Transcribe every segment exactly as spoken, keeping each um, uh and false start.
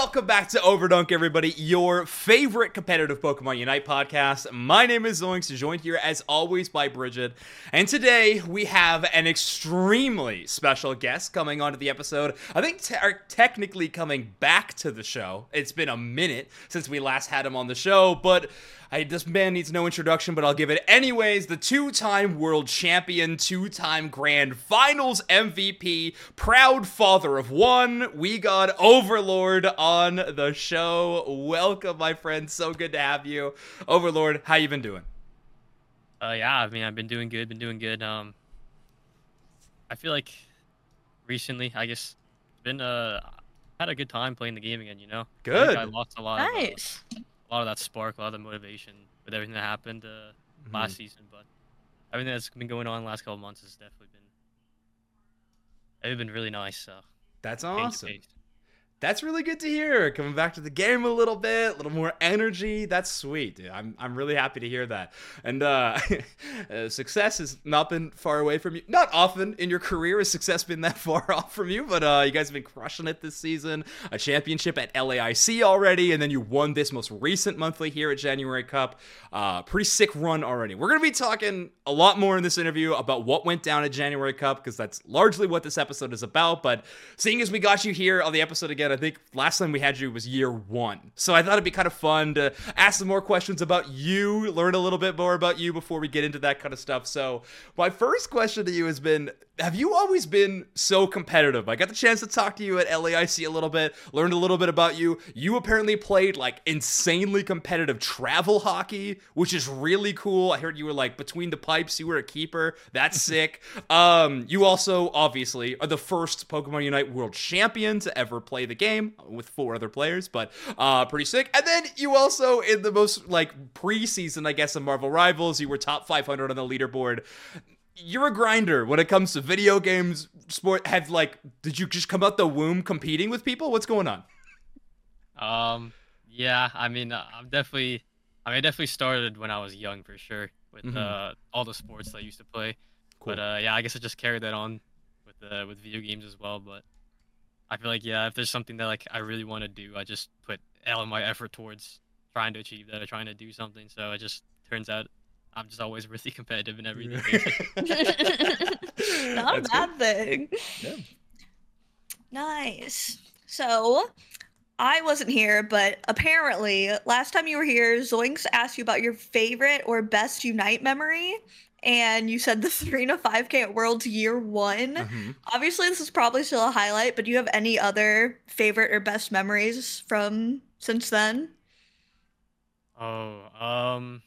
Welcome back to Overdunk, everybody, your favorite competitive Pokemon Unite podcast. My name is Zoinks, joined here as always by Bridget, and today we have an extremely special guest coming onto the episode. I think te- are technically coming back to the show. It's been a minute since we last had him on the show, but I, this man needs no introduction, but I'll give it anyways. The two-time world champion, two-time grand finals M V P, proud father of one, we got Overlord on the show. Welcome, my friend. So good to have you. Overlord, how you been doing? Uh, yeah, I mean, I've been doing good, been doing good. Um, I feel like recently, I guess, been uh, had a good time playing the game again, you know? Good. I, think I lost a lot Nice. of, uh, a lot of that spark, a lot of the motivation with everything that happened uh, Mhm. last season, but everything that's been going on the last couple months has definitely been, it's been really nice, so. That's change of awesome. pace. That's really good to hear. Coming back to the game a little bit, a little more energy. That's sweet, dude. I'm I'm really happy to hear that. And uh, uh, success has not been far away from you. Not often in your career has success been that far off from you, but uh, you guys have been crushing it this season. A championship at L A I C already, and then you won this most recent monthly here at January Cup. Uh, pretty sick run already. We're gonna be talking a lot more in this interview about what went down at January Cup, because that's largely what this episode is about. But seeing as we got you here on the episode again, I think last time we had you was year one. So I thought it'd be kind of fun to ask some more questions about you, learn a little bit more about you before we get into that kind of stuff. So my first question to you has been, have you always been so competitive? I got the chance to talk to you at L A I C a little bit, learned a little bit about you. You apparently played like insanely competitive travel hockey, which is really cool. I heard you were like between the pipes, you were a keeper. That's sick. Um, you also obviously are the first Pokemon Unite world champion to ever play the game with four other players, but uh, pretty sick. And then you also, in the most like preseason, I guess, of Marvel Rivals, you were top five hundred on the leaderboard. You're a grinder when it comes to video games, sport. Have like, did you just come out the womb competing with people? What's going on? Um, yeah, I mean, uh, I'm definitely, I mean, I definitely started when I was young for sure with Mhm. uh, all the sports that I used to play. Cool. But uh, yeah, I guess I just carried that on with uh, with video games as well. But I feel like yeah, if there's something that like I really want to do, I just put all of my effort towards trying to achieve that or trying to do something. So it just turns out I'm just always really competitive in everything. Not a That's bad thing. Yeah. Nice. So, I wasn't here, but apparently, last time you were here, Zoinks asked you about your favorite or best Unite memory, and you said the three to five K at Worlds Year One. Mhm. Obviously, this is probably still a highlight, but do you have any other favorite or best memories from since then? Oh, um,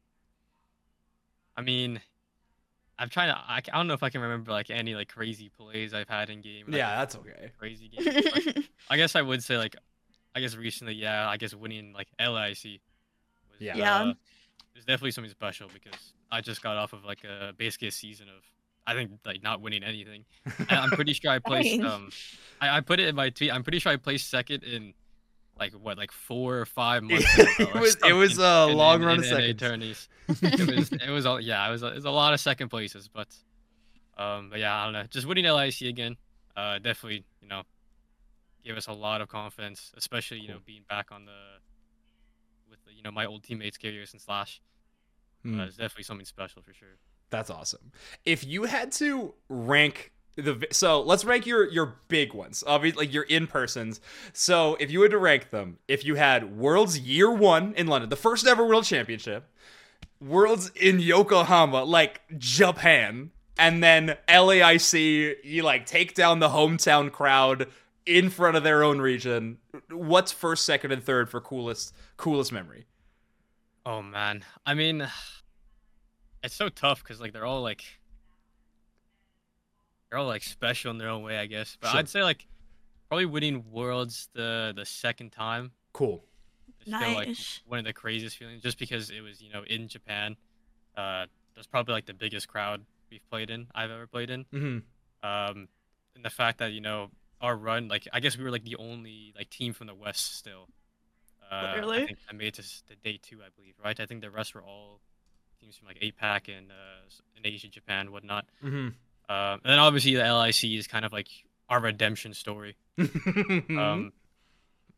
I mean, I'm trying to. I, I don't know if I can remember like any like crazy plays I've had in game. Like, Yeah, that's okay. crazy games. But I guess I would say like, I guess recently, yeah, I guess winning like L I C was Yeah. Yeah. uh, it's definitely something special because I just got off of like a basically a season of I think like not winning anything. And I'm pretty sure I placed Dang. um, I, I put it in my tweet. I'm pretty sure I placed second in like what like four or five months. in a row It or was- it was something a in- long in- run in of N A seconds. tourneys. It was it was all yeah it was a, it was a lot of second places, but um but yeah I don't know, just winning L I C again uh definitely you know gave us a lot of confidence, especially you know Cool. being back on the with the, you know my old teammates Karius and Slash. Hmm. Uh, it's definitely something special for sure. That's awesome. If you had to rank the vi- so let's rank your your big ones, obviously like your in persons. So if you had to rank them, if you had Worlds Year One in London, the first ever World Championship, Worlds in Yokohama, like Japan, and then L A I C, you like take down the hometown crowd in front of their own region. What's first, second, and third for coolest coolest memory? Oh man, I mean, it's so tough because like they're all like they're all like special in their own way, I guess. But Sure. I'd say like probably winning Worlds the the second time Cool. is still like Nice. one of the craziest feelings, just because it was you know in Japan. Uh, that's probably like the biggest crowd we've played in, I've ever played in. Mm-hmm. Um, and the fact that you know our run, like I guess we were like the only like team from the West still. Uh, Literally? I think I made it to s- to day two, I believe, right? I think the rest were all teams from like APAC and uh, s- in Asia, Japan, whatnot. Mm-hmm. Uh, and then obviously the L I C is kind of like our redemption story. Um,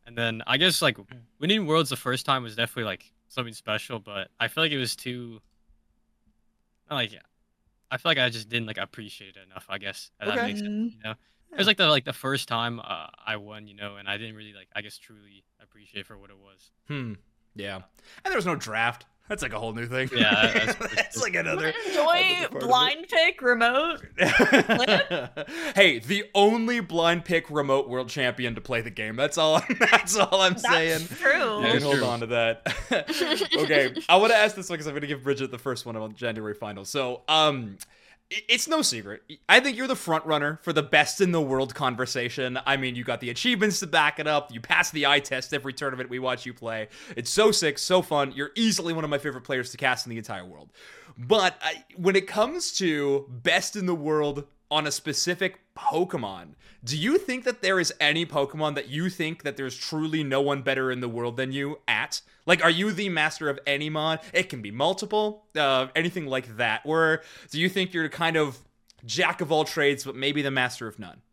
And then I guess like winning Worlds the first time was definitely like something special, but I feel like it was too not like I feel like I just didn't like appreciate it enough. I guess if that Okay. makes sense. Mm, You know, it Yeah. was like the like the first time uh, I won, you know, and I didn't really like I guess truly appreciate it for what it was. Hmm. Yeah. And there was no draft. That's like a whole new thing. Yeah, that's for That's sure. like another. enjoy another part of it. blind pick remote. Hey, the only blind pick remote world champion to play the game. That's all. That's all I'm That's saying. true. You Yeah, can it's hold true. on to that. Okay, I want to ask this one because I'm going to give Bridget the first one on January finals. So, um, i- it's no secret. I think you're the front runner for the best in the world conversation. I mean, you got the achievements to back it up. You pass the eye test every tournament we watch you play. It's so sick, so fun. You're easily one of my favorite players to cast in the entire world. But I, when it comes to best in the world on a specific Pokemon, do you think that there is any Pokemon that you think that there's truly no one better in the world than you at? Like, are you the master of any mon? It can be multiple, uh, anything like that. Or do you think you're kind of jack of all trades, but maybe the master of none?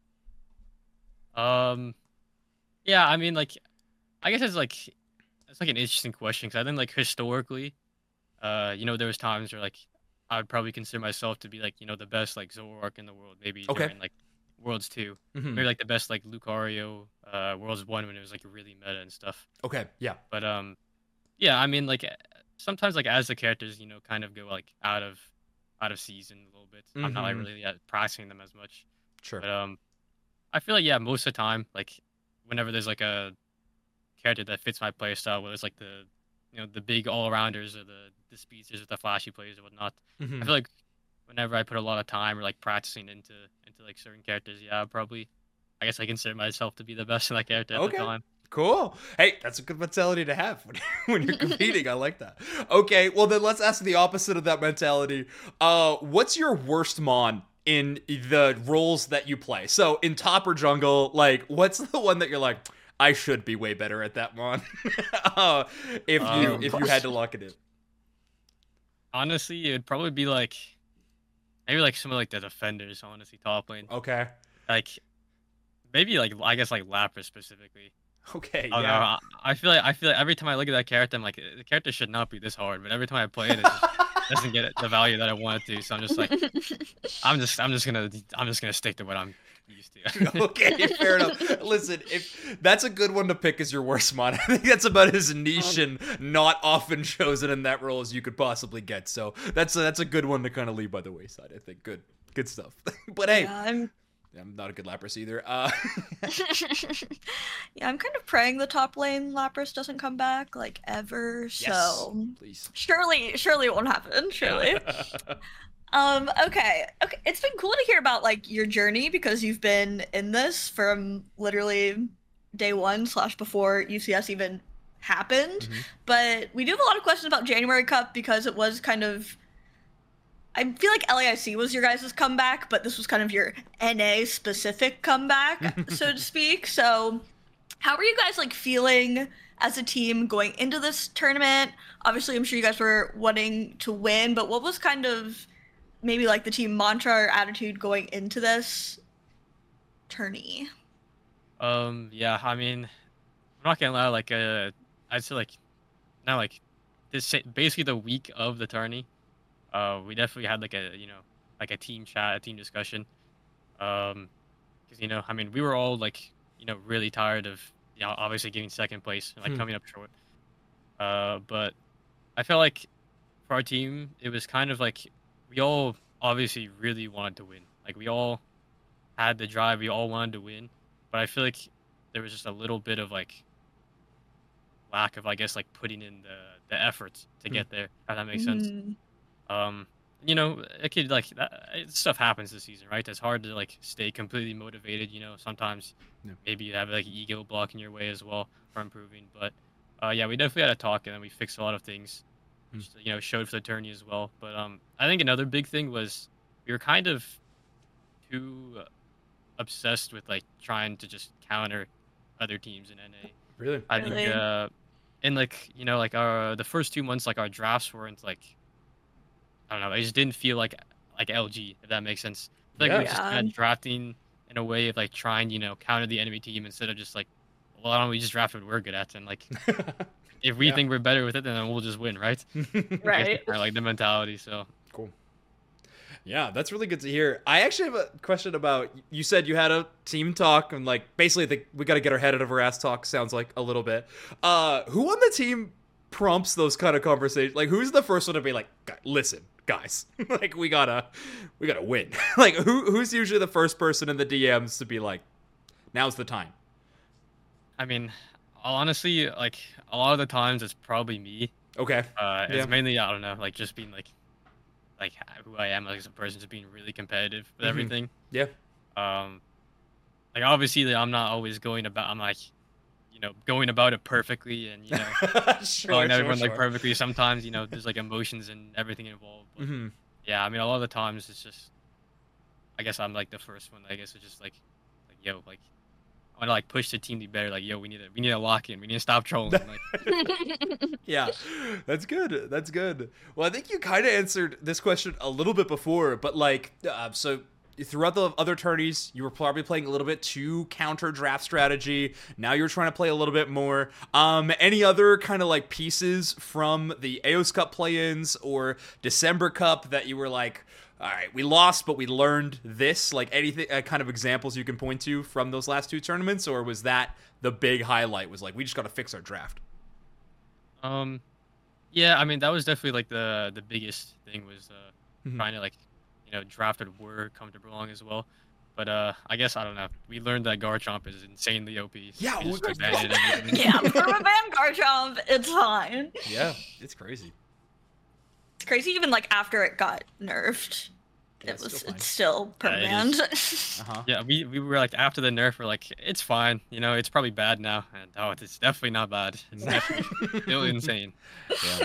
Um, yeah, I mean, like, I guess it's like it's like an interesting question because I think like historically, uh, you know, there was times where like I would probably consider myself to be like you know the best like Zoroark in the world, maybe Okay. during like Worlds two, Mhm. maybe like the best like Lucario, uh, Worlds one when it was like really meta and stuff. Okay, yeah. But um, yeah, I mean, like uh, sometimes like as the characters, you know, kind of go like out of out of season a little bit. I'm not like Mhm. really uh, practicing them as much. Sure. But um, I feel like yeah, most of the time, like whenever there's like a character that fits my play style, whether it's like the you know the big all rounders or the the speedsters with the flashy plays or whatnot. Mhm. I feel like whenever I put a lot of time or like practicing into into like certain characters, yeah, I'd probably I guess I consider myself to be the best in that character at Okay. the time. Cool. Hey, that's a good mentality to have when, when you're competing. I like that. Okay, well then let's ask the opposite of that mentality. Uh, what's your worst mon in the roles that you play? So in top or jungle, like what's the one that you're like, I should be way better at that mon? uh, if you Um, if you had to lock it in. Honestly, it'd probably be like maybe like some of like the defenders, honestly, top lane. Okay. Like maybe like I guess like Lapras specifically. Okay. I don't know. Yeah. I, I feel like I feel like every time I look at that character, I'm like the character should not be this hard, but every time I play it, it just doesn't get it, the value that I want it to. So I'm just like I'm just I'm just gonna I'm just gonna stick to what I'm used to. Okay, fair enough. Listen, if that's a good one to pick as your worst mod, I think that's about as niche and not often chosen in that role as you could possibly get. So that's a, that's a good one to kind of leave by the wayside. I think good good stuff. But hey, Yeah, I'm I'm not a good Lapras either. Uh, yeah, I'm kind of praying the top lane Lapras doesn't come back like ever. yes, So please. surely, surely it won't happen. Surely. Um, okay. Okay. It's been cool to hear about like your journey because you've been in this from literally day one slash before U C S even happened. Mhm. But we do have a lot of questions about January Cup because it was kind of I feel like L A I C was your guys' comeback, but this was kind of your N A specific comeback, so to speak. So how were you guys like feeling as a team going into this tournament? Obviously, I'm sure you guys were wanting to win, but what was kind of maybe like the team mantra or attitude going into this tourney? Um, yeah, I mean, I'm not gonna lie, like, uh, I'd say, like, not like, this, sa- basically the week of the tourney, uh, we definitely had, like, a, you know, like a team chat, a team discussion, um, because, you know, I mean, we were all, like, you know, really tired of, you know, obviously getting second place, like, Hmm. coming up short, uh, but I felt like, for our team, it was kind of like, we all obviously really wanted to win, like, we all had the drive, we all wanted to win, but I feel like there was just a little bit of like lack of I guess like putting in the the efforts to Hmm. get there. If that makes sense. Mhm. Um, you know, it could like that, it- stuff happens this season, right? It's hard to like stay completely motivated. You know, sometimes Yeah. maybe you have like ego blocking your way as well for improving. But uh, yeah, we definitely had a talk and then we fixed a lot of things, Hmm. which you know showed for the tourney as well. But um, I think another big thing was we were kind of too obsessed with like trying to just counter other teams in N A. Really? I Really? think uh and like you know like our the first two months like our drafts weren't like I don't know, it just didn't feel like like L G, if that makes sense. I feel like we Yeah. were just Yeah. kind of drafting in a way of like trying, you know, counter the enemy team instead of just like well, why don't we just draft what we're good at, and like if we Yeah. think we're better with it, then we'll just win, right? I guess Right. that's kinda like the mentality. So Cool. Yeah, that's really good to hear. I actually have a question about, you said you had a team talk and like basically the, we got to get our head out of our ass talk sounds like a little bit. Uh who on the team prompts those kind of conversations? Like who's the first one to be like, "Gu- listen, guys, like we got to we got to win." Like who who's usually the first person in the D Ms to be like, now's the time? I mean, honestly, like a lot of the times it's probably me. Okay. Uh, it's Yeah. mainly I don't know, like just being like like who I am like, as a person, just being really competitive with Mhm. everything. Yeah. Um, like obviously like, I'm not always going about. I'm like, you know, going about it perfectly and you know, Sure, telling sure, everyone like sure. perfectly. Sometimes you know, there's like emotions and everything involved. But Mhm. yeah, I mean, a lot of the times it's just. I guess I'm like the first one. I guess it's just like, like yo, like I want to like push the team to be better. Like yo, we need to we need to lock in. We need to stop trolling. Like Yeah, that's good. That's good. Well, I think you kind of answered this question a little bit before, but like, uh, so throughout the other tourneys, you were probably playing a little bit to counter draft strategy. Now you're trying to play a little bit more. Um, any other kind of like pieces from the A O S Cup play-ins or December Cup that you were like, all right, we lost, but we learned this? Like anything, uh, kind of examples you can point to from those last two tournaments, or was that the big highlight? Was like, we just got to fix our draft. um, yeah, I mean that was definitely like the the biggest thing was uh Mhm. trying to like you know draft a word comfortable along as well. But uh, I guess I don't know. We learned that Garchomp is insanely O P. so Yeah, we just we- abandoned everything. Yeah, for a Vanguard jump, it's fine. Yeah, it's crazy. It's crazy even like after it got nerfed. Yeah, It it's was still fine. it's still Yeah, it banned. Uh-huh. Yeah, we, we were like after the nerf, we're like, it's fine, you know, it's probably bad now, and oh, it's definitely not bad. It's definitely still insane. Yeah.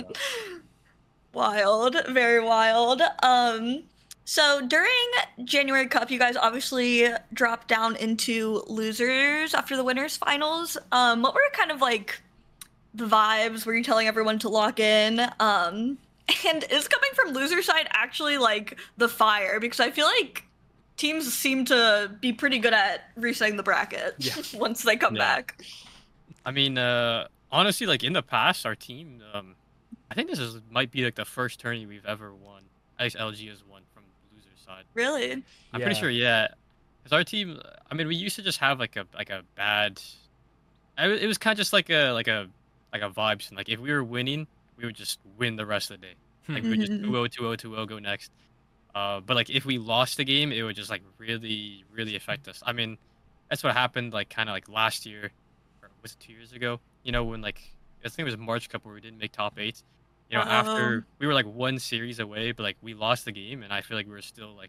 Wild, very wild. Um, so during January Cup, you guys obviously dropped down into losers after the winners finals. Um, what were kind of like the vibes? Were you telling everyone to lock in? Um, and is coming from loser side actually like the fire? Because I feel like teams seem to be pretty good at resetting the bracket Yeah. once they come Yeah. back. I mean, uh, honestly, like in the past, our team, um, I think this is might be like the first tourney we've ever won. At least L G has won from the loser side. Really? I'm Yeah. pretty sure, yeah. Because our team, I mean, we used to just have like a like a bad. I, it was kind of just like a like a like a vibes, and like if we were winning, we would just win the rest of the day. Like we would just Mhm. two oh, two oh, two oh, go next. Uh, but like if we lost the game, it would just like really, really affect us. I mean, that's what happened like kind of like last year, or was it two years ago? You know, when like I think it was March Cup where we didn't make top eight. You know, Oh. after we were like one series away, but like we lost the game, and I feel like we were still like,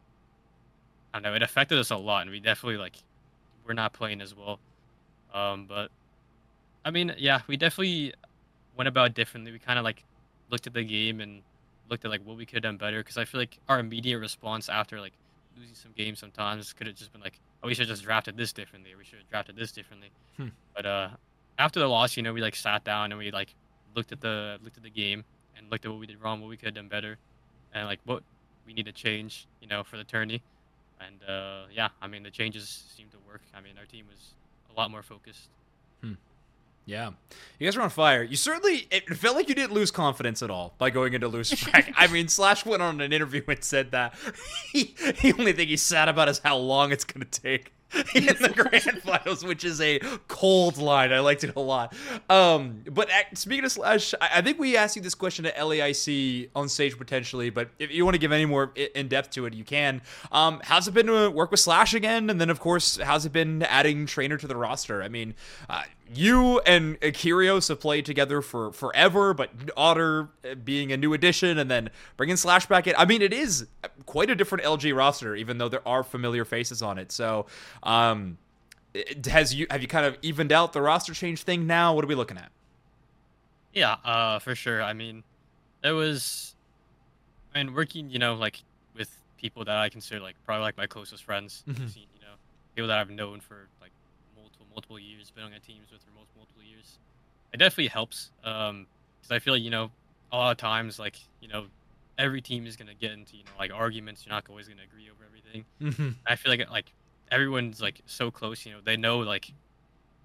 I don't know, it affected us a lot, and we definitely like we're not playing as well. Um, but I mean, yeah, we definitely went about it differently. We kind of like looked at the game and looked at like what we could have done better, because I feel like our immediate response after like losing some games sometimes could have just been like, oh, we should have just drafted this differently, or we should have drafted this differently. Hmm. But uh, after the loss, you know, we like sat down and we like looked at the looked at the game and looked at what we did wrong, what we could have done better, and like what we need to change, you know, for the tourney. And uh, yeah, I mean the changes seemed to work. I mean our team was a lot more focused. Yeah. You guys were on fire. You certainly, it felt like you didn't lose confidence at all by going into loser track. I mean, Slash went on an interview and said that he, the only thing he's sad about is how long it's going to take in the grand finals, which is a cold line. I liked it a lot. Um, but ac- speaking of Slash, I, I think we asked you this question at L A I C on stage potentially, but if you want to give any more i- in depth to it, you can. Um, how's it been to work with Slash again? And then, of course, how's it been adding Trainer to the roster? I mean, uh, you and Kyrios have played together for forever, but Otter uh, being a new addition and then bringing Slash back in. I mean, it is quite a different L G roster, even though there are familiar faces on it. So, um, it- has you have you kind of evened out the roster change thing now? What are we looking at? Yeah, uh, for sure. I mean, there was, I mean, working, you know, like with people that I consider like probably like my closest friends. Mhm. seen, You know, people that I've known for like multiple multiple years, been on teams with for multiple multiple years. It definitely helps. Um, because I feel like you know a lot of times like you know every team is gonna get into you know like arguments. You're not always gonna agree over everything. Mm-hmm. I feel like like everyone's like so close. You know, they know like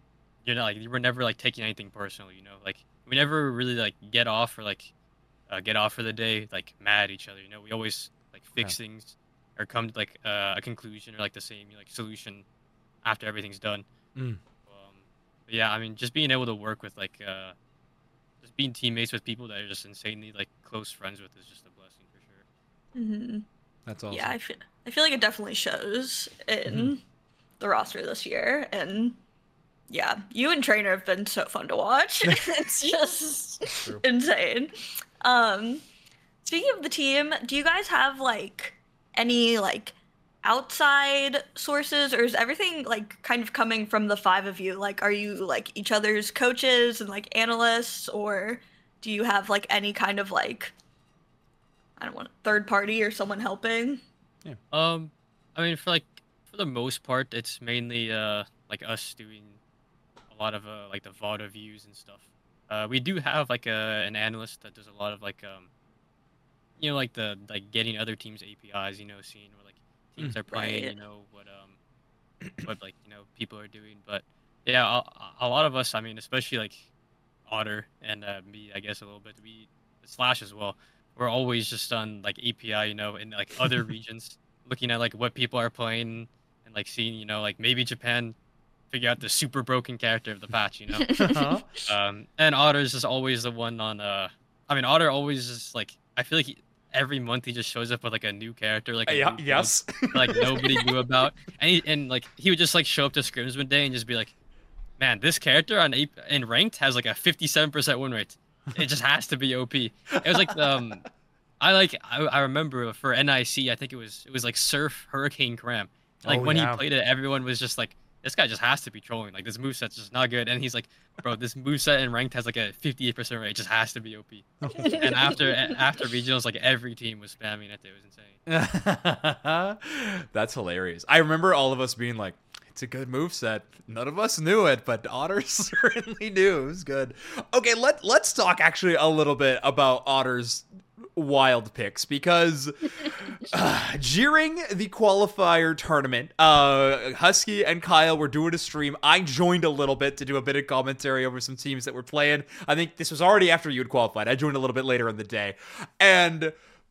you're not like you were never like taking anything personally, you know. Like we never really like get off or like uh, get off for the day like mad at each other, you know. We always like fix Yeah. things or come to like uh, a conclusion or like the same like solution after everything's done. Mm. Um, but yeah, I mean, just being able to work with like uh, just being teammates with people that are just insanely like close friends with is just a blessing for sure. hmm That's awesome. Yeah, I feel I feel like it definitely shows in Mhm. the roster this year, and yeah, you and Trainer have been so fun to watch. It's just True. insane. Um, speaking of the team, do you guys have like any like outside sources, or is everything like kind of coming from the five of you? Like, are you like each other's coaches and like analysts, or do you have like any kind of like I don't want third party or someone helping? Um, I mean, for like for the most part, it's mainly uh like us doing a lot of uh like the V O D reviews and stuff. Uh, we do have like a an analyst that does a lot of like um, you know, like the like getting other teams' A P Is, you know, seeing what like teams are playing, Right. you know, what um, what like you know people are doing. But yeah, a, a lot of us, I mean, especially like Otter and uh, me, I guess a little bit. We Slash as well. We're always just on like A P I, you know, in like other regions, looking at like what people are playing and like seeing, you know, like maybe Japan figure out the super broken character of the patch, you know. Uh-huh. Um, and Otter's just always the one on. Uh, I mean, Otter always just like I feel like he, every month he just shows up with like a new character, like a Yeah, new build yes. that, like nobody knew about, and he, and like he would just like show up to scrims one day and just be like, "Man, this character on A- in ranked has like a fifty-seven percent win rate. It just has to be O P." It was like um, I like I, I remember for N I C, I think it was it was like Surf Hurricane Cram. Like Oh, when yeah. he played it, everyone was just like, this guy just has to be trolling. Like this moveset's just not good. And he's like, bro, this moveset in ranked has like a fifty-eight percent rate. It just has to be O P. And after after regionals, like every team was spamming it. It was insane. That's hilarious. I remember all of us being like, it's a good move set. None of us knew it, but Otter certainly knew. It was good. Okay, let, let's talk actually a little bit about Otter's wild picks, because uh, during the qualifier tournament, uh, Husky and Kyle were doing a stream. I joined a little bit to do a bit of commentary over some teams that were playing. I think this was already after you had qualified. I joined a little bit later in the day. And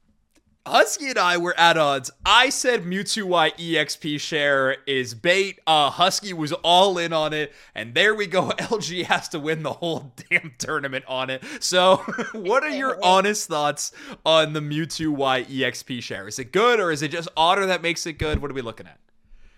Husky and I were at odds. I said Mewtwo Y E X P share is bait. Uh, Husky was all in on it. And there we go. L G has to win the whole damn tournament on it. So what are your honest thoughts on the Mewtwo Y E X P share? Is it good, or is it just Otter that makes it good? What are we looking at?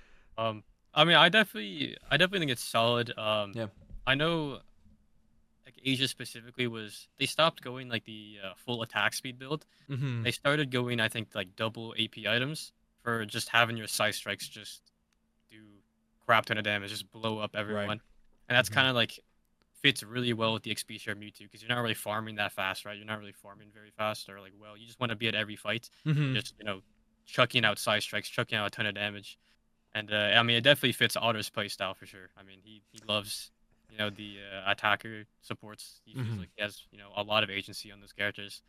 Um, I mean, I definitely, I definitely think it's solid. Um, Yeah. I know, like Asia specifically was they stopped going like the uh, full attack speed build. Mm-hmm. They started going, I think, like double A P items for just having your side strikes just do crap ton of damage, just blow up everyone. And that's Mhm. kind of like fits really well with the X P share Mewtwo because you're not really farming that fast, right? You're not really farming very fast or like well, you just want to be at every fight, Mm-hmm. just you know, chucking out side strikes, chucking out a ton of damage. And uh, I mean, it definitely fits Otter's playstyle for sure. I mean, he he loves you know the uh, attacker supports. He feels Mhm. like he has you know a lot of agency on those characters.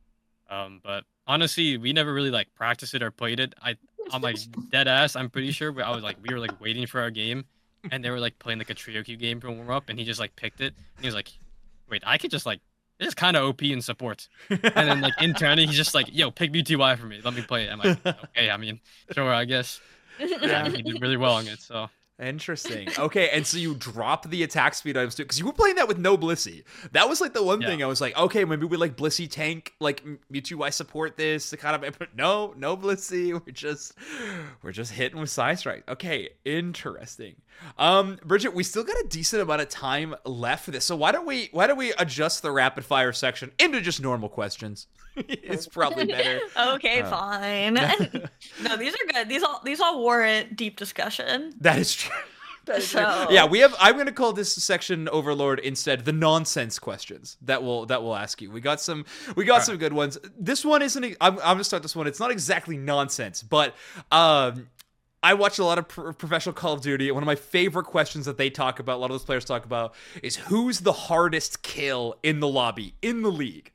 Um, but honestly, we never really like practiced it or played it. I, I'm like dead ass. I'm pretty sure. But I was like, we were like waiting for our game, and they were like playing like a trio queue game for warm up, and he just like picked it. And he was like, wait, I could just like this is kind of O P in support. And then like internally, he's just like, yo, pick B T Y for me. Let me play it. I'm like, okay. I mean, sure, I guess. Yeah, he did really well on it. So. Interesting. Okay, and so you drop the attack speed items too, because you were playing that with no Blissey. That was like the one Yeah. thing I was like, okay, maybe we like Blissey tank, like Mewtwo Y support this to kind of, but no, no Blissey. We're just, we're just hitting with side strike. Okay, interesting. Um, Bridget, we still got a decent amount of time left for this, so why don't we, why don't we adjust the rapid fire section into just normal questions? It's probably better. Okay, Uh, fine. No, these are good. These all these all warrant deep discussion. That is true. That is true. So- Yeah, we have. I'm going to call this section Overlord instead the nonsense questions that will that will ask you. We got some. We got All some good ones. This one isn't. I'm, I'm going to start this one. It's not exactly nonsense, but um, I watch a lot of pro- professional Call of Duty. And one of my favorite questions that they talk about, a lot of those players talk about, is who's the hardest kill in the lobby in the league.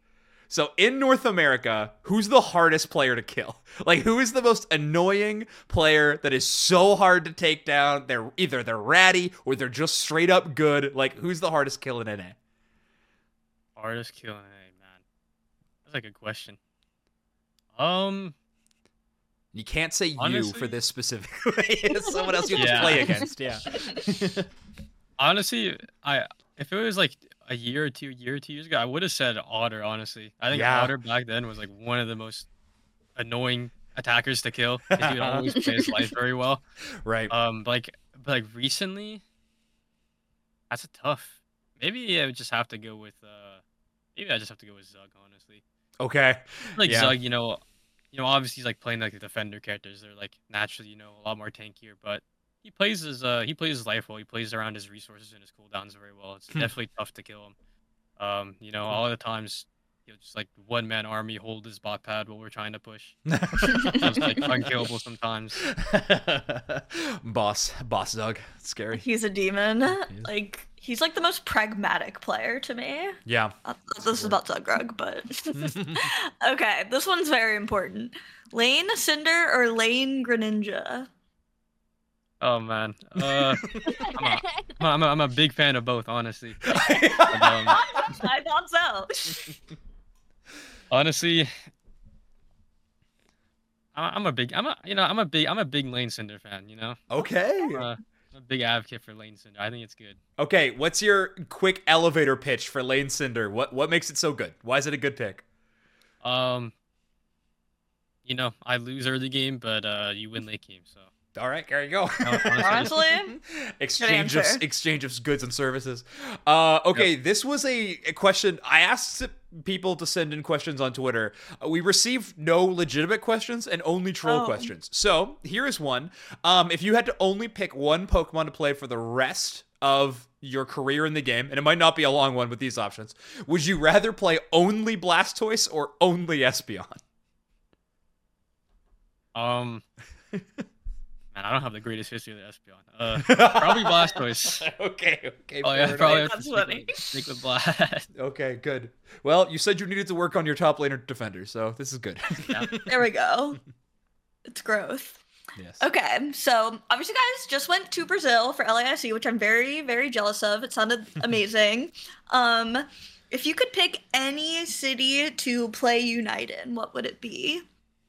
So in North America, who's the hardest player to kill? Like, who is the most annoying player that is so hard to take down? They're either they're ratty or they're just straight up good. Like, who's the hardest kill in N A? Hardest kill in N A, man. That's a good question. Um, You can't say you Honestly- for this specifically. It's someone else you have to Yeah. play against. Yeah. honestly, I if it was like a year or two, year or two years ago, I would have said Otter. Honestly, I think Yeah. Otter back then was like one of the most annoying attackers to kill. 'Cause he would always play his life very well. Right. Um, but like, but like recently, that's a tough. Maybe I would just have to go with. Uh, maybe I just have to go with Zug. Honestly, Okay. like Yeah. Zug, you know, you know, obviously he's like playing like the defender characters. They're like naturally, you know, a lot more tankier. But he plays his uh he plays his life well. He plays around his resources and his cooldowns very well. It's Hmm. definitely tough to kill him. Um, you know, all the times he'll just like one man army hold his bot pad while we're trying to push. It's like unkillable sometimes. boss, boss Doug. Scary. He's a demon. is. Like he's like the most pragmatic player to me. Yeah. Uh, This is about Zugrug, but okay, this one's very important. Lane Cinder or Lane Greninja? Oh man, uh, I'm, a, I'm, a, I'm a big fan of both, honestly. um, I thought so. Honestly, I'm, I'm a big, I'm a, you know, I'm a big, I'm a big Lane Cinder fan. You know, Okay. I'm a, I'm a big advocate for Lane Cinder. I think it's good. Okay, what's your quick elevator pitch for Lane Cinder? What what makes it so good? Why is it a good pick? Um, you know, I lose early game, but uh, you win late game. So All right, there you go. honestly, Honestly, exchange of answer. exchange of goods and services. Uh, okay, this was a, a question I asked people to send in questions on Twitter. Uh, we received no legitimate questions and only troll Oh. questions. So here is one. Um, if you had to only pick one Pokemon to play for the rest of your career in the game, and it might not be a long one with these options, would you rather play only Blastoise or only Espeon? um, man, I don't have the greatest history of the Espeon. Uh, probably Blastoise. okay, okay. Oh yeah, fair probably enough. have to That's stick funny. with, stick with Blast. Okay, good. Well, you said you needed to work on your top laner defender, so this is good. Yeah. there we go. It's growth. Yes. Okay, so obviously, guys just went to Brazil for L A I C, which I'm very, very jealous of. It sounded amazing. um, if you could pick any city to play Unite in, what would it be?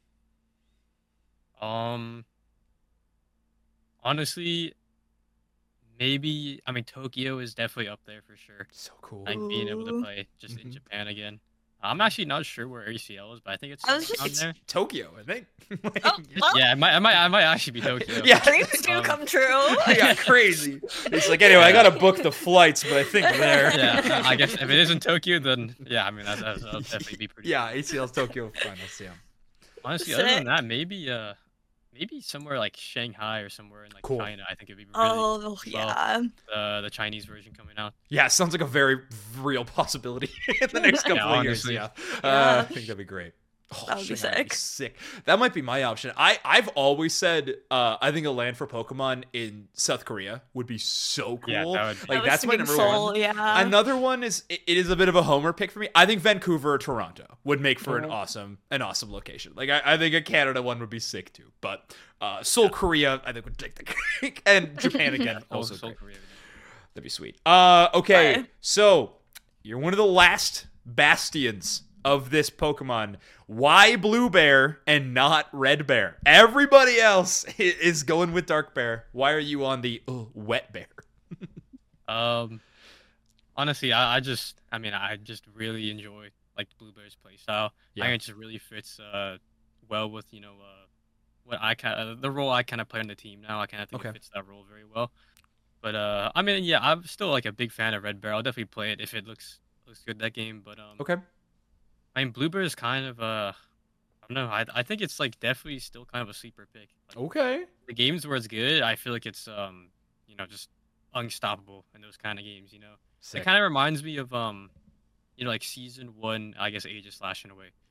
Um, honestly, maybe I mean Tokyo is definitely up there for sure. So cool. Like being able to Ooh. play just in Mhm. Japan again. I'm actually not sure where A C L is, but I think it's I was somewhere just- down there. Tokyo, I think. Like, Oh, well, Yeah, it might, I might, I might actually be Tokyo. Yeah. dreams do Um, come true. I got crazy. It's like, anyway, I gotta book the flights, but I think there. Yeah, I I guess if it isn't Tokyo, then yeah, I mean that's, that's that'll definitely be pretty. Yeah, A C L's Tokyo finals, yeah. Honestly, other than Sick. that, maybe uh, maybe somewhere like Shanghai or somewhere in like Cool. China. I think it'd be really Oh, well. yeah. uh, the Chinese version coming out. Yeah, it sounds like a very real possibility in the next couple Yeah, of years. honestly. Yeah. Uh, Yeah. I think that'd be great. Oh, That would be Shanghai sick. sick. That might be my option. I, I've always said uh, I think a land for Pokemon in South Korea would be so cool. Yeah, that would- I like was that's my thinking number Seoul, one. Yeah. Another one is it, it is a bit of a homer pick for me. I think Vancouver or Toronto would make for an Oh. awesome an awesome location. Like I, I think a Canada one would be sick too. But uh, Seoul, Korea, I think would take the cake, and Japan again Oh, also South great. Korea. That'd be sweet. Uh, okay, Right. so you're one of the last bastions of this Pokemon. Why Blue Bear and not Red Bear? Everybody else i- is going with Dark Bear. Why are you on the uh, Wet Bear? Um, honestly, I, I just, I mean, I just really enjoy like Bluebear's playstyle. Yeah. I think it just really fits uh well with you know uh what I kind of the role I kind of play on the team now. I kind of think Okay. it fits that role very well. But uh, I mean, yeah, I'm still like a big fan of Red Bear. I'll definitely play it if it looks looks good that game. But um, Okay. I mean, Bluebear is kind of uh, I don't know. I I think it's like definitely still kind of a sleeper pick. Like, Okay. the games where it's good, I feel like it's um, you know, just unstoppable in those kind of games. You know, Sick. it kind of reminds me of um, you know, like season one, I guess, Aegis Slashing Away.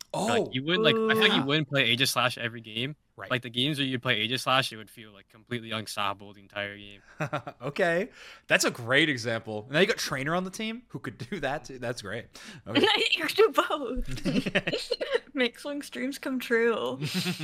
Oh, Like you would like I feel like you Ooh. wouldn't play Aegis Slash every game. right. Like the games where you play Aegis Slash, it would feel like completely unstoppable the entire game. Okay, that's a great example. Now you got Trainer on the team who could do that too. That's great. Okay. You can do both. Make Swing dreams come true.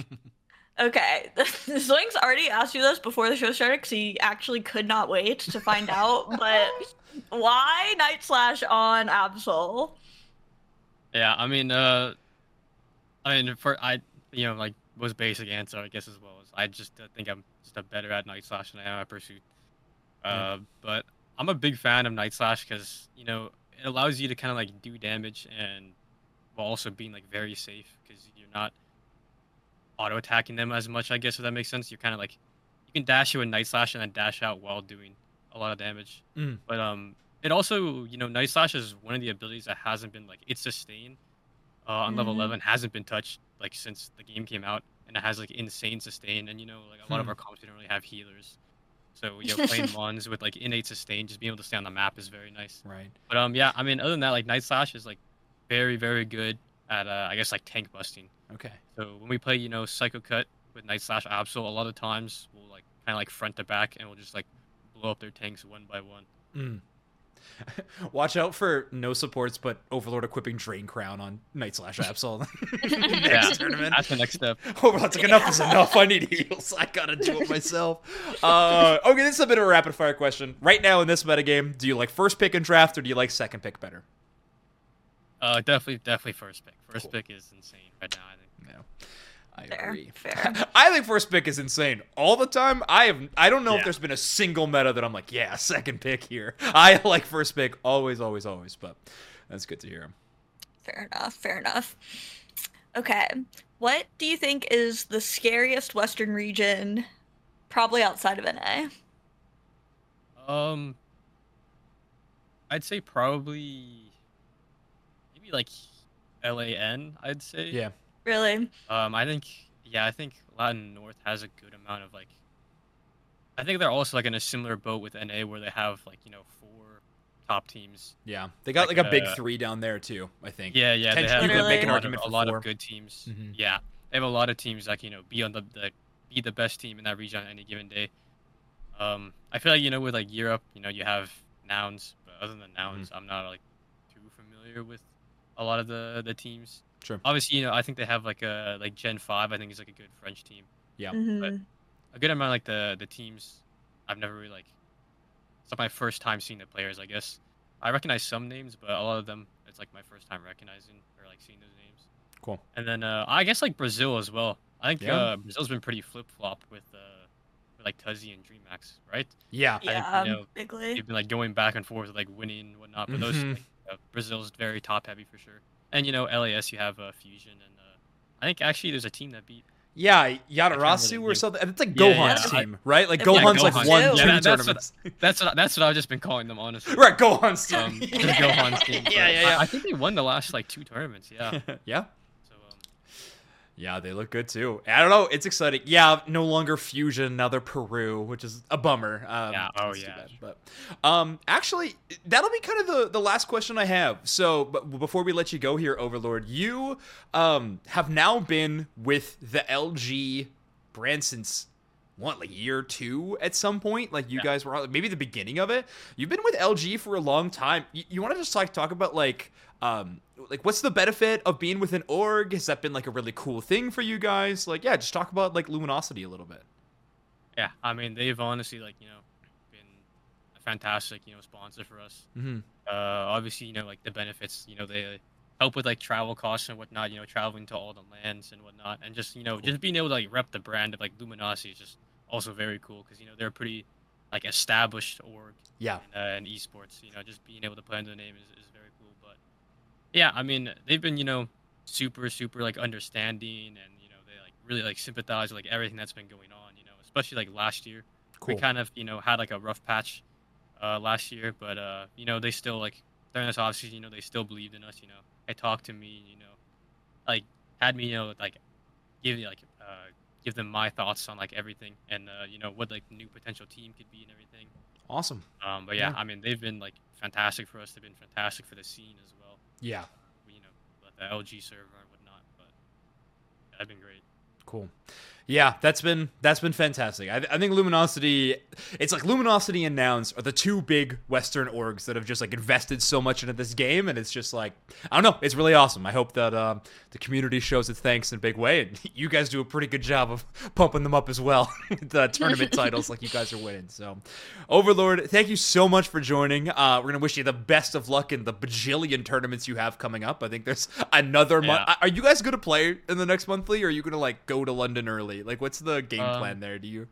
Okay, Zoinks already asked you this before the show started because he actually could not wait to find out. But why Night Slash on Absol? Yeah, I mean, uh, I mean, for I, you know, like was basic answer, I guess as well as I just uh, think I'm just a better at Night Slash than I am at Pursuit. Uh, Yeah. but I'm a big fan of Night Slash because you know it allows you to kind of like do damage and while also being like very safe because you're not auto attacking them as much. I guess if that makes sense, you're kind of like you can dash you a Night Slash and then dash out while doing a lot of damage. Mm. But um, it also you know Night Slash is one of the abilities that hasn't been like it's sustained uh, on level Mhm. eleven hasn't been touched like since the game came out, and it has like insane sustain. And you know like a lot of Hmm. our comps don't really have healers, so you know playing Mons with like innate sustain, just being able to stay on the map is very nice. Right. But um, yeah, I mean other than that, like Night Slash is like very very good at uh, I guess like tank busting. Okay. So when we play, you know, Psycho Cut with Night Slash Absol, a lot of times we'll like kind of like front to back, and we'll just like blow up their tanks one by one. Mm. Watch out for no supports, but Overlord equipping Drain Crown on Night Slash Absol next Yeah. tournament. That's the next step. Overlord's like, enough is enough. I need heals. I gotta do it myself. Uh, okay, this is a bit of a rapid fire question. Right now in this metagame, do you like first pick in draft or do you like second pick better? Uh, definitely, definitely first pick. First Cool. pick is insane right now. I think. No. I Fair, agree. fair. I think first pick is insane all the time. I have I don't know if Yeah. there's been a single meta that I'm like, yeah, second pick here. I like first pick always, always, always. But that's good to hear. Fair enough, fair enough. Okay, what do you think is the scariest Western region, probably outside of N A? Um, I'd say probably maybe like L A N. I'd say. Yeah. Really? Um, I think yeah, I think Latin North has a good amount of like. I think they're also like in a similar boat with N A where they have like you know four top teams. Yeah. They got like, Like, a big uh, three down there too, I think. Yeah, yeah, they Potentially have you could Really? make an a lot argument of, for a lot four. of good teams. Mhm. Yeah, they have a lot of teams that can, you know be on the, the be the best team in that region on any given day. Um, I feel like you know with like Europe, you know you have nouns, but other than nouns, Mm-hmm. I'm not like too familiar with a lot of the the teams. Sure. Obviously, you know I think they have like a like Gen five. I think is like a good French team. Yeah. Mhm. A good amount of, like the the teams I've never really like. It's like my first time seeing the players. I guess I recognize some names, but a lot of them it's like my first time recognizing or like seeing those names. Cool. And then uh, I guess like Brazil as well. I think Yeah. uh, Brazil's been pretty flip flop with uh, with like Tuzzy and DreamHack, right? Yeah. think, Yeah, you know, bigly. They've been like going back and forth, like winning and whatnot. But those Mhm. like, uh, Brazil's very top heavy for sure. And you know L A S, you have uh, Fusion, and uh, I think actually there's a team that beat. Yeah, Yadarasu really or name- something. It's like Yeah, Gohan's yeah. team, right? Like Yeah, Gohan's like Gohan. won Yeah, two that- that's what- tournaments. That's what that's what I've just been calling them, honestly. Right, Gohan's team. Um, just Gohan's team. Yeah, but yeah, yeah. I, I think they won the last like two tournaments. Yeah. yeah. So um, Yeah, they look good too. I don't know. It's exciting. Yeah, no longer Fusion. Now they're Peru, which is a bummer. Um, Yeah, oh, it's too yeah, bad. sure. But um, actually, that'll be kind of the, the last question I have. So, but before we let you go here, Overlord, you um have now been with the L G brand since what, like year two at some point? Like you Yeah. guys were on- maybe the beginning of it. You've been with L G for a long time. You, you want to just like talk about like um like what's the benefit of being with an org? Has that been like a really cool thing for you guys? Like yeah, just talk about like Luminosity a little bit. yeah, I mean they've honestly like you know been a fantastic you know sponsor for us. Mm-hmm. Uh, obviously you know like the benefits you know they help with like travel costs and whatnot. You know traveling to all the lands and whatnot, and just you know just being able to like rep the brand of like Luminosity is just also very cool because you know they're a pretty like established org Yeah. in, uh, in esports. You know, just being able to play under the name is, is very cool. But yeah, I mean, they've been you know super super like understanding, and you know they like really like sympathize with like everything that's been going on. You know, especially like last year, Cool. we kind of you know had like a rough patch uh, last year, but uh, you know they still like during this off season, you know they still believed in us. You know, they talked to me. You know, like had me you know like give like uh give them my thoughts on like everything and uh you know what like the new potential team could be and everything. Awesome. Um, but yeah, Yeah. I mean, they've been like fantastic for us. They've been fantastic for the scene as well. Yeah. You know, with the L G server and whatnot. that'd been great. Cool. Yeah, that's been that's been fantastic. I, I think Luminosity, it's like Luminosity and Nouns are the two big Western orgs that have just like invested so much into this game, and it's just like, I don't know, it's really awesome. I hope that um, the community shows its thanks in a big way, and you guys do a pretty good job of pumping them up as well. The tournament titles like you guys are winning. So, Overlord, thank you so much for joining. Uh, we're gonna wish you the best of luck in the bajillion tournaments you have coming up. I think there's another Yeah. month. Are you guys gonna play in the next monthly, or are you gonna like go to London early? Like, what's the game Um, plan there? Do you?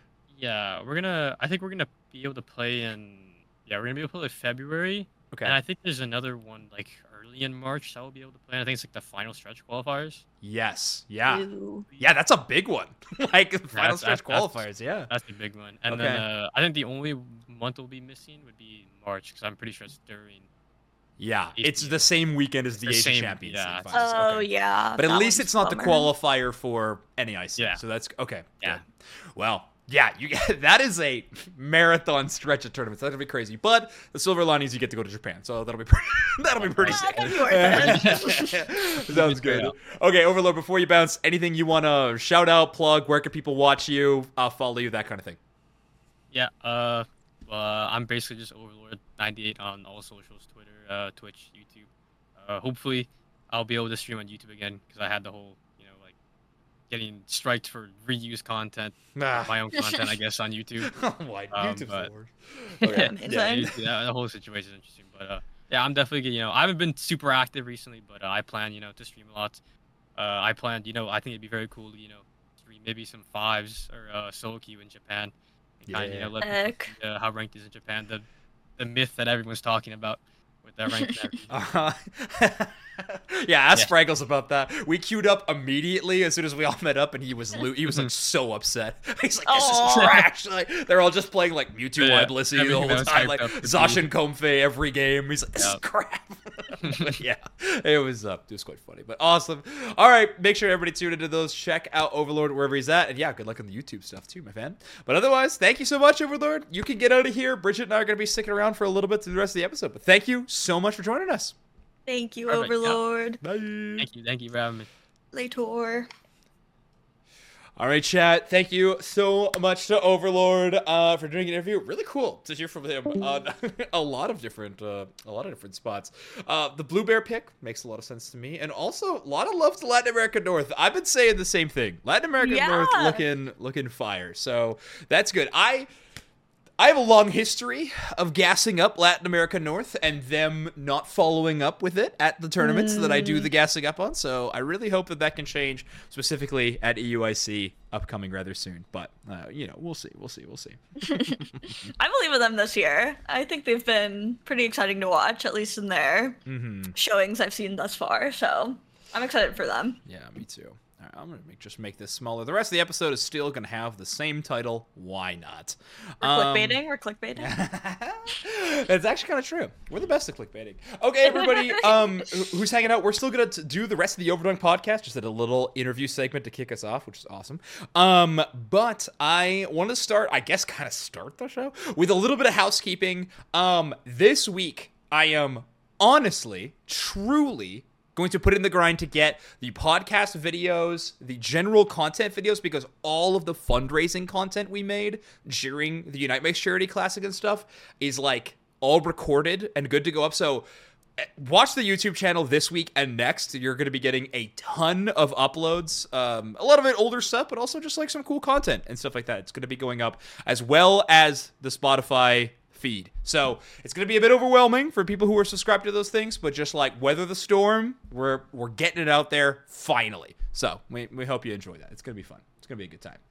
Yeah, we're gonna. I think we're gonna be able to play in. Yeah, we're gonna be able to play February, Okay. and I think there's another one like early in March that we'll be able to play. And I think it's like the final stretch qualifiers. Yes. Yeah. Ew. Yeah, that's a big one. Like final that's- stretch that's- qualifiers. Yeah. That's the big one. And Okay. then uh, I think the only month we'll be missing would be March because I'm pretty sure it's during. Yeah. H B It's the same weekend as the, The Age same- of Champions. yeah, League it's finals. Oh Okay. yeah. But at that least one's it's not the bummer. qualifier for N E I C. Yeah. So that's okay. Yeah. Good. Well, yeah, you that is a marathon stretch of tournaments. That'll be crazy. But the silver lining is you get to go to Japan, so that'll be pretty, that'll be pretty Ah, sick. that'd be worth it. Sounds good. Okay, Overlord. Before you bounce, anything you want to shout out, plug? Where can people watch you, uh, follow you, that kind of thing? Yeah. Uh. Uh. I'm basically just Overlord ninety-eight on all socials: Twitter, uh, Twitch, YouTube. Uh. Hopefully, I'll be able to stream on YouTube again because I had the whole, you know, like getting striked for reused content, Nah. my own content, I guess, on YouTube. Why? Um, YouTube's but- the worst. Yeah, Okay. amazing. Yeah, it- yeah, the whole situation is interesting, but uh, yeah, I'm definitely, you know, I haven't been super active recently, but uh, I plan, you know, to stream a lot. Uh, I plan, you know, I think it'd be very cool to, you know, stream maybe some fives or uh, solo queue in Japan, and kind of, you know, let people Heck. see, uh, how ranked is in Japan, the the myth that everyone's talking about with that ranked. and everything. Uh-huh. Yeah, ask Yeah. Fraggles about that. We queued up immediately as soon as we all met up, and he was lo- he was like so upset. He's like, "This Aw. is trash!" Like, they're all just playing like Mewtwo, Yeah, Iblissy the everything whole was time, hyped like up to Zash be- and Comfey every game. He's like, "This is Yeah. crap." But yeah, it was uh, it was quite funny, but awesome. All right, make sure everybody tune into those. Check out Overlord wherever he's at, and yeah, good luck on the YouTube stuff too, my fan. But otherwise, thank you so much, Overlord. You can get out of here. Bridget and I are going to be sticking around for a little bit through the rest of the episode, but thank you so much for joining us. Thank you, Perfect, yeah. Overlord. Bye. Thank you, thank you for having me. Later. All right, chat. Thank you so much to Overlord uh, for doing an interview. Really cool to hear from him on a lot of different, uh, a lot of different spots. Uh, the Blue Bear pick makes a lot of sense to me, and also a lot of love to Latin America North. I've been saying the same thing. Latin America Yeah. North looking looking fire, so that's good. I. I have a long history of gassing up Latin America North and them not following up with it at the tournaments that I do the gassing up on. So I really hope that that can change, specifically at E U I C upcoming rather soon. But, uh, you know, we'll see. We'll see. We'll see. I believe in them this year. I think they've been pretty exciting to watch, at least in their Mm-hmm. showings I've seen thus far. So I'm excited for them. Yeah, me too. All right, I'm going to make, just make this smaller. The rest of the episode is still going to have the same title. Why not? We're Um, clickbaiting. We're clickbaiting. That's actually kind of true. We're the best at clickbaiting. Okay, everybody um, who- who's hanging out, we're still going to do the rest of the Overdunk podcast, just at a little interview segment to kick us off, which is awesome. Um, but I want to start, I guess, kind of start the show with a little bit of housekeeping. Um, this week, I am honestly, truly going to put in the grind to get the podcast videos, the general content videos, because all of the fundraising content we made during the Unite Makes Charity Classic and stuff is like all recorded and good to go up. So eh, watch the YouTube channel this week and next. You're going to be getting a ton of uploads. Um, a lot of it older stuff, but also just like some cool content and stuff like that. It's going to be going up, as well as the Spotify feed. So it's going to be a bit overwhelming for people who are subscribed to those things, but just like weather the storm, we're we're getting it out there finally. So we, we hope you enjoy that. It's going to be fun. It's going to be a good time.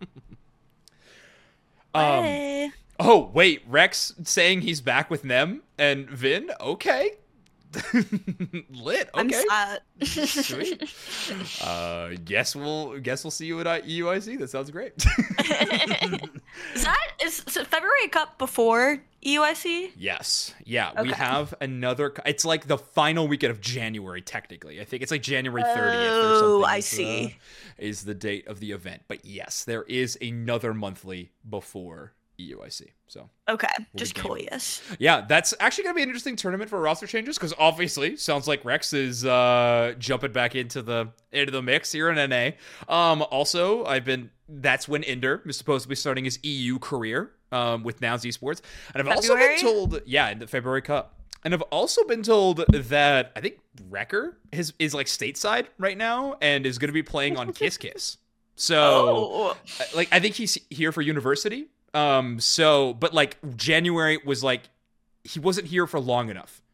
um, Hey. oh, wait. Rex saying he's back with Nem and Vin? Okay. Lit. I'm Okay. sad. Sweet. Uh, guess we'll guess we'll see you at E U I C. That sounds great. Is that is, is it February Cup before E U I C? Yes. Yeah, we Okay. have another. It's like the final weekend of January, technically. I think it's like January thirtieth or Oh, something. I is, see. Uh, is the date of the event. But yes, there is another monthly before E U I C. So Okay, we'll just be gaming. curious. Yeah, that's actually going to be an interesting tournament for roster changes because obviously sounds like Rex is uh, jumping back into the into the mix here in N A. Um, also, I've been that's when Ender is supposed to be starting his E U career um, with Nouns Esports, and I've February? also been told, yeah, in the February Cup, and I've also been told that I think Wrecker is is like stateside right now and is going to be playing on Kiss Kiss. So, Oh, like, I think he's here for university. Um, so, but like January was like, he wasn't here for long enough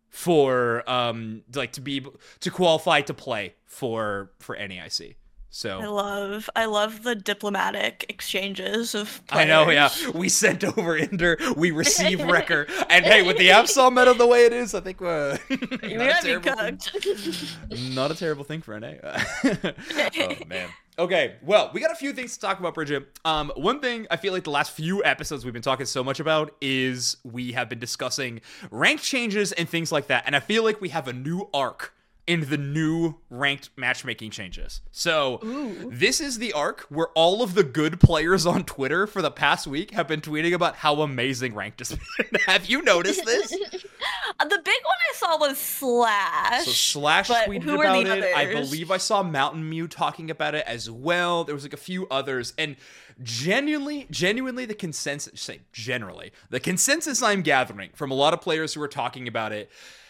for, um, like to be, to qualify to play for, for N A I C. I So love, I love the diplomatic exchanges of I know, yeah, players. we sent over Ender, we received Wrecker, and hey, with the Absol meta the way it is, I think, uh, You not, a gotta be terrible cooked. thing, not a terrible thing for N A. Oh, man. Okay, well, we got a few things to talk about, Bridget. Um, one thing I feel like the last few episodes we've been talking so much about is we have been discussing rank changes and things like that, and I feel like we have a new arc in the new ranked matchmaking changes. So, Ooh. this is the arc where all of the good players on Twitter for the past week have been tweeting about how amazing ranked has been. Have you noticed this? Uh, the big one I saw was Slash. So Slash but tweeted who are about the it. I others? believe I saw Mountain Mew talking about it as well. There was like a few others, and genuinely, genuinely, the consensus, say generally, the consensus I'm gathering from a lot of players who are talking about it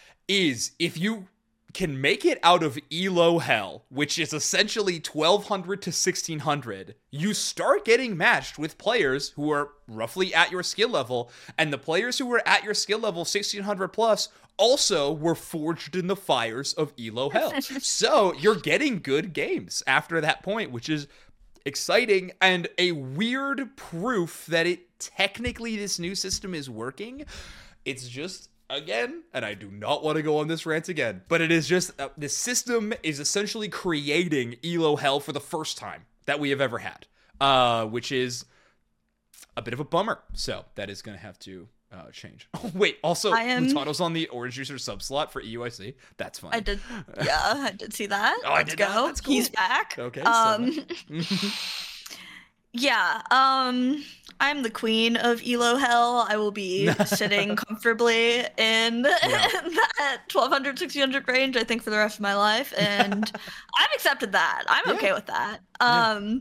is if you can make it out of Elo Hell, which is essentially twelve hundred to sixteen hundred, you start getting matched with players who are roughly at your skill level, and the players who were at your skill level sixteen hundred plus also were forged in the fires of Elo Hell. So you're getting good games after that point, which is exciting and a weird proof that it technically this new system is working. It's just, again, and I do not want to go on this rant again, but it is just uh, the system is essentially creating Elo Hell for the first time that we have ever had, uh, which is a bit of a bummer. So that is going to have to uh, change. Oh, wait, also, I am- Lutano's on the Orange Juicer sub slot for E U I C. That's fine. I did, yeah, I did see that. Oh, I Let's did go. that? That's cool. He's back. Okay, so- Um, yeah. Um, I'm the queen of Elo Hell. I will be sitting comfortably in, Yeah. in that twelve hundred, sixteen hundred range, I think, for the rest of my life, and I've accepted that. I'm Yeah. okay with that. Yeah. Um,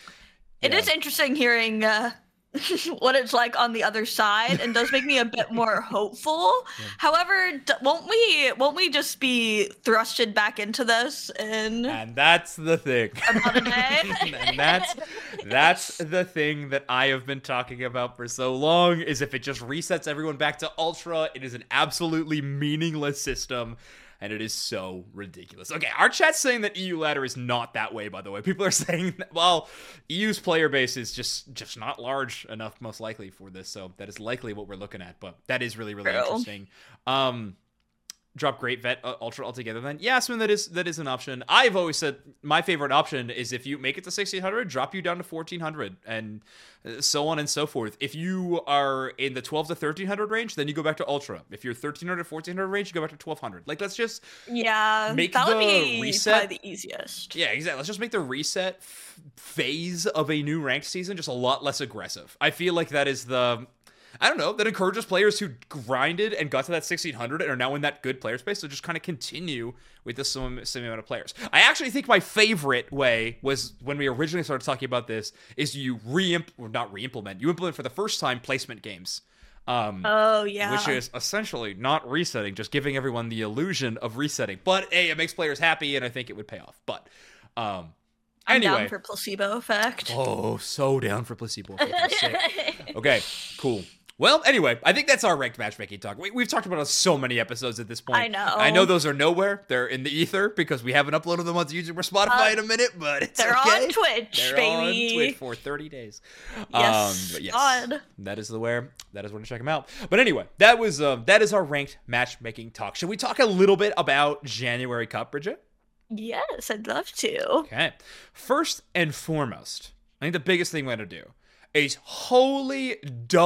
it Yeah. is interesting hearing uh, what it's like on the other side, and does make me a bit more hopeful. Yeah. However, d- won't we won't we just be thrusted back into this in And that's the thing. about a day? And that's that's the thing that I have been talking about for so long, is if it just resets everyone back to Ultra, it is an absolutely meaningless system. And it is so ridiculous. Okay, our chat's saying that E U ladder is not that way, by the way. People are saying that, well, E U's player base is just just not large enough, most likely, for this. So that is likely what we're looking at. But that is really, really True. interesting. Um, drop Great Vet uh, Ultra altogether then. Yeah, Aspen, that is that is an option. I've always said my favorite option is if you make it to sixteen hundred, drop you down to fourteen hundred, and uh, so on and so forth. If you are in the twelve to thirteen hundred range, then you go back to Ultra. If you're thirteen hundred, fourteen hundred range, you go back to twelve hundred. Like, let's just, Yeah, Make that would the be reset- probably the easiest. yeah, exactly. Let's just make the reset f- phase of a new ranked season just a lot less aggressive. I feel like that is the, I don't know, that encourages players who grinded and got to that sixteen hundred and are now in that good player space to just kind of continue with the same, same amount of players. I actually think my favorite way was when we originally started talking about this is you re-imp, or not re-implement, you implement for the first time placement games. Um, Oh yeah, which is essentially not resetting, just giving everyone the illusion of resetting. But hey, it makes players happy, and I think it would pay off. But um, I'm anyway, down for placebo effect. oh, so down for placebo. effect. Sick. Okay, cool. Well, anyway, I think that's our ranked matchmaking talk. We, we've talked about it on so many episodes at this point. I know. I know those are nowhere. They're in the ether because we haven't uploaded them onto YouTube or Spotify Uh, in a minute, but it's They're okay. on Twitch, They're baby. on Twitch for thirty days. Yes, um, but yes, God. that is the where. That is where to check them out. But anyway, that was uh, that is our ranked matchmaking talk. Should we talk a little bit about January Cup, Bridget? Yes, I'd love to. Okay. First and foremost, I think the biggest thing we're going to do is holy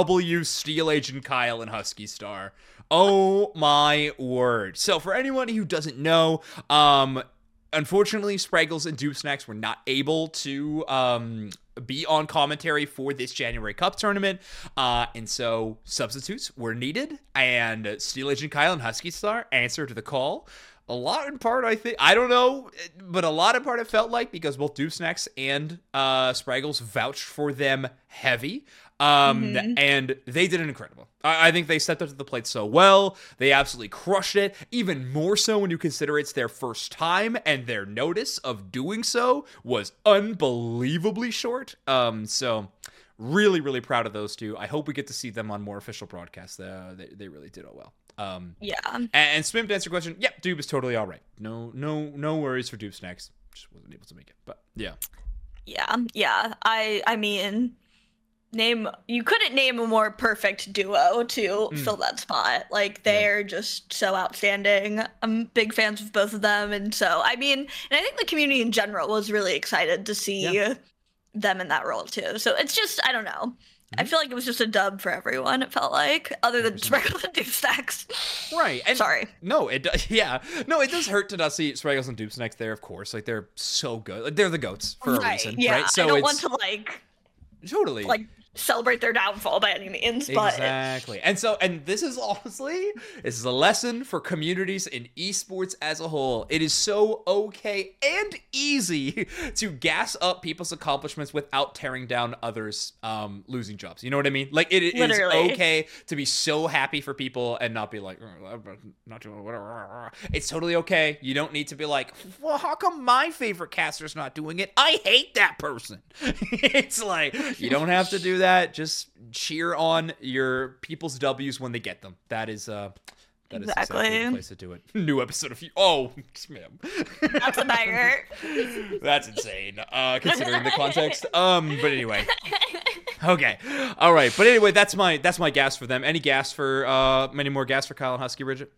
W Steel Agent Kyle and Husky Star. Oh my word. So for anyone who doesn't know, um, unfortunately, Spraggles and Dupe Snacks were not able to um, be on commentary for this January Cup tournament. Uh, and so substitutes were needed, and Steel Agent Kyle and Husky Star answered the call. A lot in part, I think, I don't know, but a lot in part it felt like, because both Doobsnacks and uh, Spraggles vouched for them heavy. Um, mm-hmm. And they did an incredible. I, I think they stepped up to the plate so well. They absolutely crushed it, even more so when you consider it's their first time, and their notice of doing so was unbelievably short. Um, so really, really proud of those two. I hope we get to see them on more official broadcasts. Uh, they, they really did it well. Um, yeah. And, and Swim, to answer your question, yep, Doob is totally all right. No, no, no worries for Doobsnacks. Just wasn't able to make it, but yeah. Yeah, yeah. I, I mean, name you couldn't name a more perfect duo to mm. fill that spot. Like, they're yeah. just so outstanding. I'm big fans of both of them, and so I mean, and I think the community in general was really excited to see yeah. them in that role too. So it's just, I don't know. I feel like it was just a dub for everyone, it felt like, other than Spraggles and Doobsnacks. Right. And Sorry. No, it does. Yeah. No, it does hurt to not see Spraggles and Doobsnacks there, of course. Like, they're so good. Like, they're the GOATs for right, a reason, yeah. right? So I don't it's... want to, like... Totally. Like, celebrate their downfall by any means, but... Exactly. And so, and this is honestly, this is a lesson for communities in esports as a whole. It is so okay and easy to gas up people's accomplishments without tearing down others' um, losing jobs. You know what I mean? Like, it, it is okay to be so happy for people and not be like, oh, not doing whatever. It's totally okay. You don't need to be like, well, how come my favorite caster's not doing it? I hate that person. It's like, you don't have to do that. Just cheer on your people's W's when they get them. That is uh that is exactly. exactly the place to do it. New episode of you. Oh, ma'am. That's a banger. That's insane. Uh considering the context. Um but anyway. Okay. All right. But anyway, that's my that's my gas for them. Any gas for uh many more gas for Kyle and Husky, Bridget?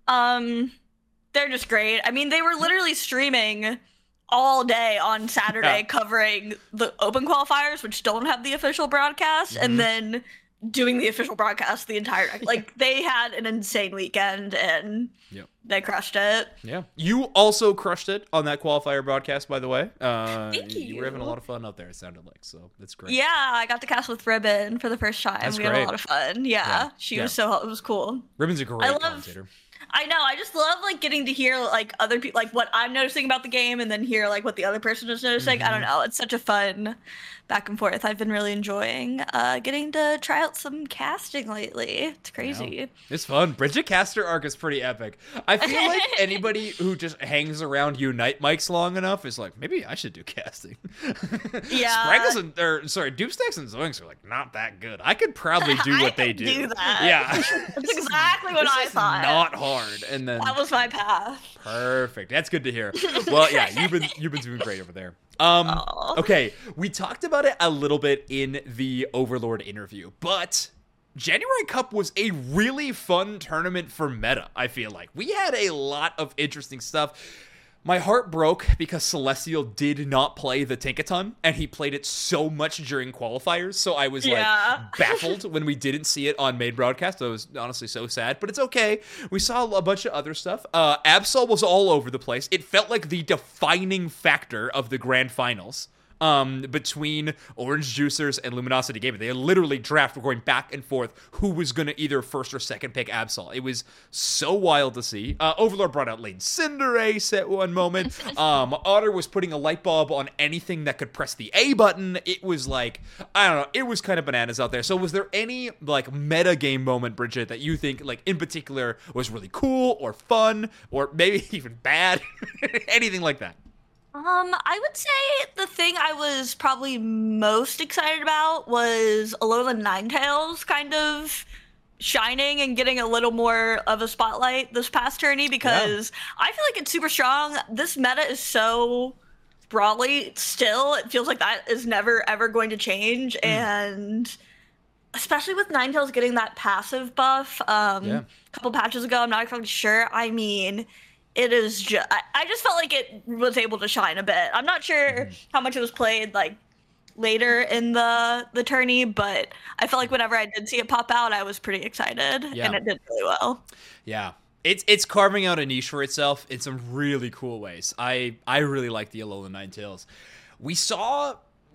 Um they're just great. I mean, they were literally streaming all day on Saturday, yeah. covering the open qualifiers, which don't have the official broadcast, mm-hmm. and then doing the official broadcast the entire night. Like, they had an insane weekend, and yep. they crushed it. Yeah. You also crushed it on that qualifier broadcast, by the way. Uh, Thank you. You were having a lot of fun out there, it sounded like, so that's great. Yeah, I got to cast with Ribbon for the first time. That's we great. had a lot of fun. Yeah, yeah. she yeah. was so, it was cool. Ribbon's a great I love, commentator. I know. I just love, like, getting to hear, like, other people, like, what I'm noticing about the game, and then hear, like, what the other person is noticing. Mm-hmm. I don't know. It's such a fun back and forth. I've been really enjoying uh, getting to try out some casting lately. It's crazy. Yeah. It's fun. Bridget Caster arc is pretty epic. I feel like anybody who just hangs around Unite mics long enough is like, maybe I should do casting. Yeah. Spraggles and, or, sorry, Doobstacks and Zoinks are, like, not that good. I could probably do what they do. do that. Yeah. That's exactly what I thought. Not hard. And then that was my path. Perfect. That's good to hear. Well, yeah, you've been you've been doing great over there. Um Aww. Okay, we talked about it a little bit in the Overlord interview, but January Cup was a really fun tournament for meta, I feel like. We had a lot of interesting stuff. My heart broke because Celestial did not play the Tinkaton, and he played it so much during qualifiers, so I was yeah. like baffled when we didn't see it on main broadcast. I was honestly so sad, but it's okay. We saw a bunch of other stuff. Uh, Absol was all over the place. It felt like the defining factor of the grand finals. Um, between Orange Juicers and Luminosity Gaming. They literally draft were going back and forth who was going to either first or second pick Absol. It was so wild to see. Uh, Overlord brought out Lane Cinderace at one moment. Um, Otter was putting a light bulb on anything that could press the A button. It was like, I don't know, it was kind of bananas out there. So was there any like meta game moment, Bridget, that you think like in particular was really cool or fun or maybe even bad? Anything like that? Um, I would say the thing I was probably most excited about was Alola Ninetales kind of shining and getting a little more of a spotlight this past tourney because yeah. I feel like it's super strong. This meta is so broadly still. It feels like that is never, ever going to change. Mm. And especially with Ninetales getting that passive buff um, yeah. a couple patches ago, I'm not exactly sure. I mean... It is just, I, I just felt like it was able to shine a bit. I'm not sure mm-hmm. how much it was played like later in the, the tourney, but I felt like whenever I did see it pop out, I was pretty excited yeah. and it did really well. Yeah. It's it's carving out a niche for itself in some really cool ways. I, I really like the Alola Ninetales. We saw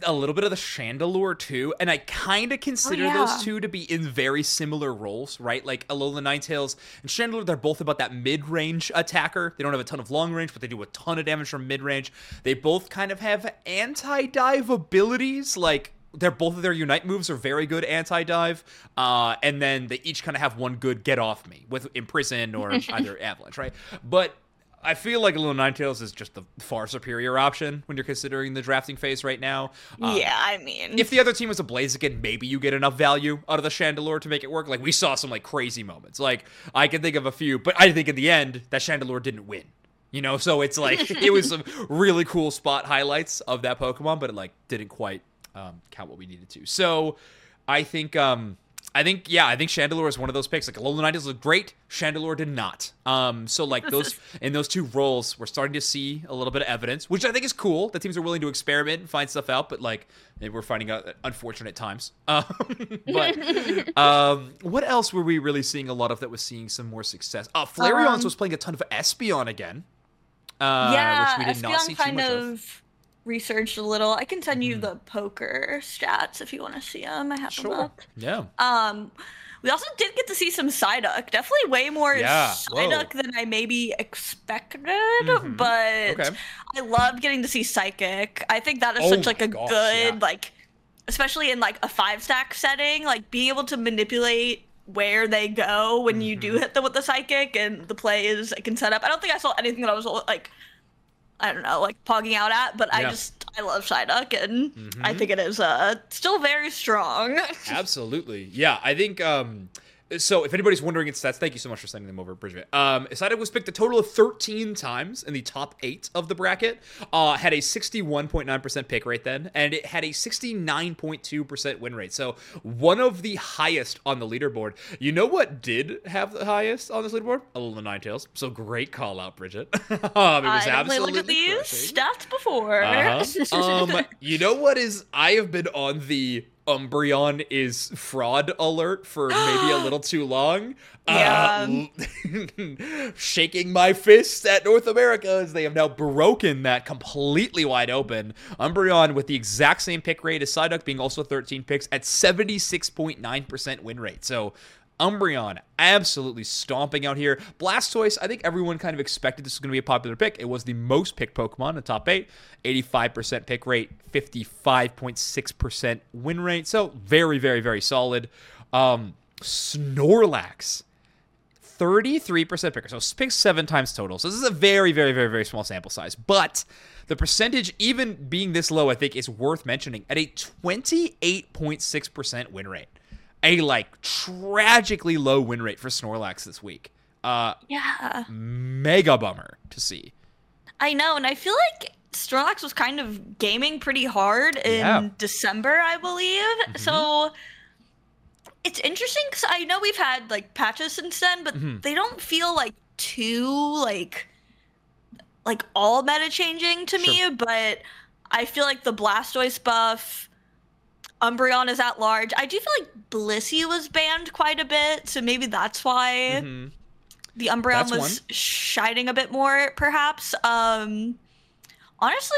a little bit of the Chandelure too, and I kind of consider Oh, yeah. those two to be in very similar roles, right? Like Alola Ninetales and Chandelure, they're both about that mid-range attacker. They don't have a ton of long range, but they do a ton of damage from mid-range. They both kind of have anti-dive abilities, like they're both of their Unite moves are very good anti-dive, uh, and then they each kind of have one good get off me with Imprison or either Avalanche, right? But I feel like Alola Ninetales is just the far superior option when you're considering the drafting phase right now. Um, yeah, I mean, If the other team was a Blaziken, maybe you get enough value out of the Chandelure to make it work. Like, we saw some, like, crazy moments. Like, I can think of a few, but I think in the end, that Chandelure didn't win. You know, so it's like, it was some really cool spot highlights of that Pokemon, but it, like, didn't quite um, count what we needed to. So, I think... um I think, yeah, I think Chandelure is one of those picks. Like, Alola Ninetales looked great. Chandelure did not. Um, so, like, those in those two roles, we're starting to see a little bit of evidence, which I think is cool. That teams are willing to experiment and find stuff out, but, like, maybe we're finding out at unfortunate times. Um, but um, what else were we really seeing a lot of that was seeing some more success? Uh, Flareon's Um, was playing a ton of Espeon again, uh, yeah, which we did not Espeon see too kind much of, of. researched a little. I can send you Mhm. the poker stats if you want to see them. I have them Sure. up. Yeah. Um, we also did get to see some Psyduck. Definitely way more Yeah, Psyduck whoa. than I maybe expected. Mhm. But Okay. I loved getting to see Psychic. I think that is Oh such like my a gosh, good yeah. like, especially in like a five stack setting, like being able to manipulate where they go when you do Mhm. hit them with the Psychic and the plays it can set up. I don't think I saw anything that I was like, I don't know, like pogging out at, but I Yeah. just I love Psyduck and I Mhm. think it is uh still very strong. Absolutely. Yeah, I think um so if anybody's wondering its stats, thank you so much for sending them over, Bridget. Um Psyduck was picked a total of thirteen times in the top eight of the bracket. Uh had a sixty-one point nine percent pick rate then, and it had a sixty-nine point two percent win rate. So one of the highest on the leaderboard. You know what did have the highest on this leaderboard? Alola Ninetales. So great call out, Bridget. um, it was I definitely absolutely looked at these crushing. stats before. Uh-huh. um, you know what is? I have been on the Umbreon is fraud alert for maybe a little too long. Yeah. Uh, shaking my fist at North America as they have now broken that completely wide open. Umbreon with the exact same pick rate as Psyduck, being also thirteen picks at seventy-six point nine percent win rate. So Umbreon absolutely stomping out here. Blastoise, I think everyone kind of expected this was going to be a popular pick. It was the most picked Pokemon in the top eight. eighty-five percent pick rate, fifty-five point six percent win rate. So very, very, very solid. Um, Snorlax, thirty-three percent picker. So picked seven times total. So this is a very, very, very, very small sample size. But the percentage, even being this low, I think is worth mentioning at a twenty-eight point six percent win rate. A, like, tragically low win rate for Snorlax this week. Uh, Yeah, mega bummer to see. I know, and I feel like Snorlax was kind of gaming pretty hard in Yeah. December, I believe. So it's interesting because I know we've had like patches since then, but Mhm. they don't feel like too like like all meta changing to me. Sure. But I feel like the Blastoise buff. Umbreon is at large. I do feel like Blissey was banned quite a bit, so maybe that's why Mhm. the Umbreon That's was one. shining a bit more, perhaps. Um, honestly,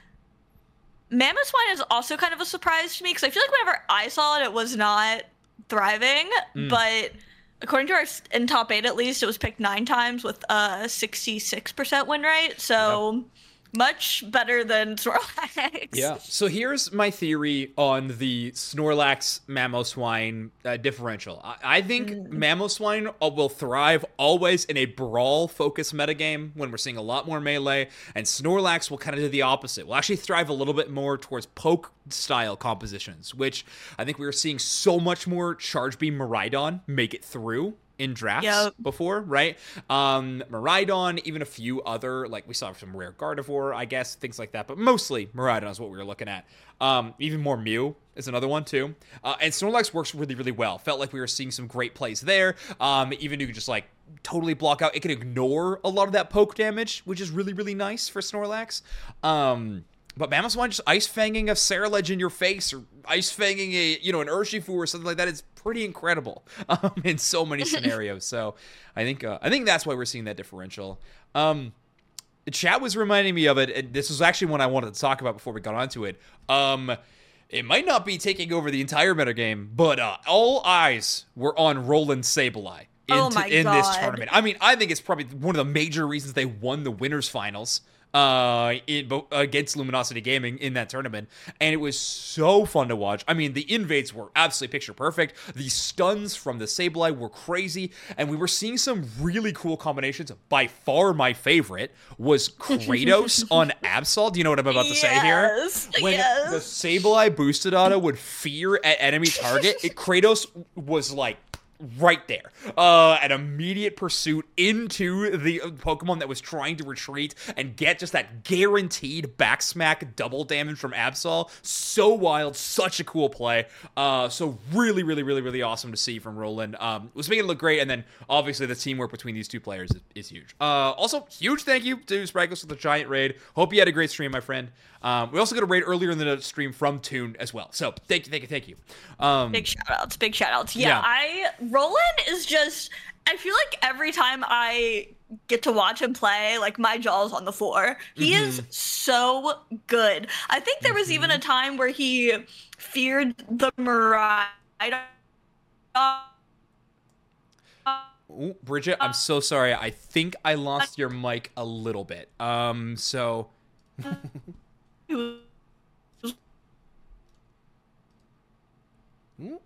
Mamoswine is also kind of a surprise to me because I feel like whenever I saw it, it was not thriving. Mm. But according to our s- in top eight, at least, it was picked nine times with a sixty-six percent win rate. So much better than Snorlax. Yeah. So here's my theory on the Snorlax Mamoswine uh, differential. I, I think Mm. Mamoswine uh, will thrive always in a brawl focused metagame when we're seeing a lot more melee, and Snorlax will kind of do the opposite. Will actually thrive a little bit more towards poke style compositions, which I think we were seeing so much more Charge Beam Miraidon make it through in drafts Yep. before, right? Um, Miraidon, even a few other, like we saw some rare Gardevoir, I guess, things like that, but mostly Miraidon is what we were looking at. Um, even more Mew is another one too. Uh, and Snorlax works really, really well. Felt like we were seeing some great plays there. Um, even you could just like totally block out. It can ignore a lot of that poke damage, which is really, really nice for Snorlax. Um, But Mamoswine just ice fanging a Ceruledge in your face, or ice fanging a you know an Urshifu or something like that is pretty incredible um, in so many scenarios. So I think uh, I think that's why we're seeing that differential. Um, chat was reminding me of it, and this was actually one I wanted to talk about before we got onto it. Um, it might not be taking over the entire metagame, but uh, all eyes were on Roland Sableye in, Oh my in this God. tournament. I mean, I think it's probably one of the major reasons they won the winners finals uh in, against Luminosity Gaming in that tournament, and it was so fun to watch. I mean, the invades were absolutely picture perfect. The stuns from the Sableye were crazy, and we were seeing some really cool combinations. By far my favorite was Kratos on Absol. Do you know what I'm about to say here? Yes, When yes. the Sableye boosted auto would fear at enemy target, it, Kratos was like right there. Uh, an immediate pursuit into the Pokemon that was trying to retreat and get just that guaranteed backsmack double damage from Absol. So wild, such a cool play. Uh, so really, really, really, really awesome to see from Roland. Um, was making it look great, and then obviously the teamwork between these two players is, is huge. Uh, also, huge thank you to Spragos for the giant raid. Hope you had a great stream, my friend. Um, we also got a raid earlier in the stream from Toon as well. So thank you, thank you, thank you. Um, Big shout outs, big shout outs. Yeah, Yeah. I Roland is just I feel like every time I get to watch him play, like my jaw's on the floor. He Mm-hmm. is so good. I think there was even a time where he feared the Mariah. Ooh, Bridget, I'm so sorry. I think I lost your mic a little bit. Um, so Ooh.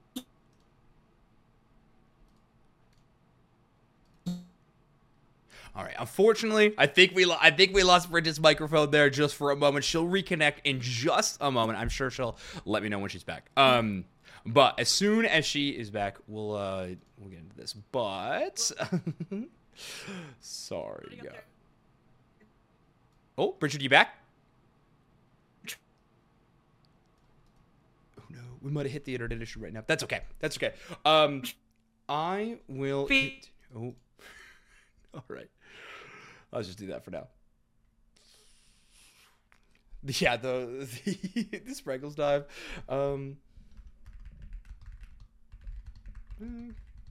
All right. Unfortunately, I think we lo- I think we lost Bridget's microphone there just for a moment. She'll reconnect in just a moment. I'm sure she'll let me know when she's back. Um, but as soon as she is back, we'll uh we'll get into this. But sorry, guys. Oh, Bridget, you back? Oh no, we might have hit the internet issue right now. That's okay. That's okay. Um, I will. Be- Oh, all right. I'll just do that for now. Yeah, the the, the Sprinkles dive. Um. mm.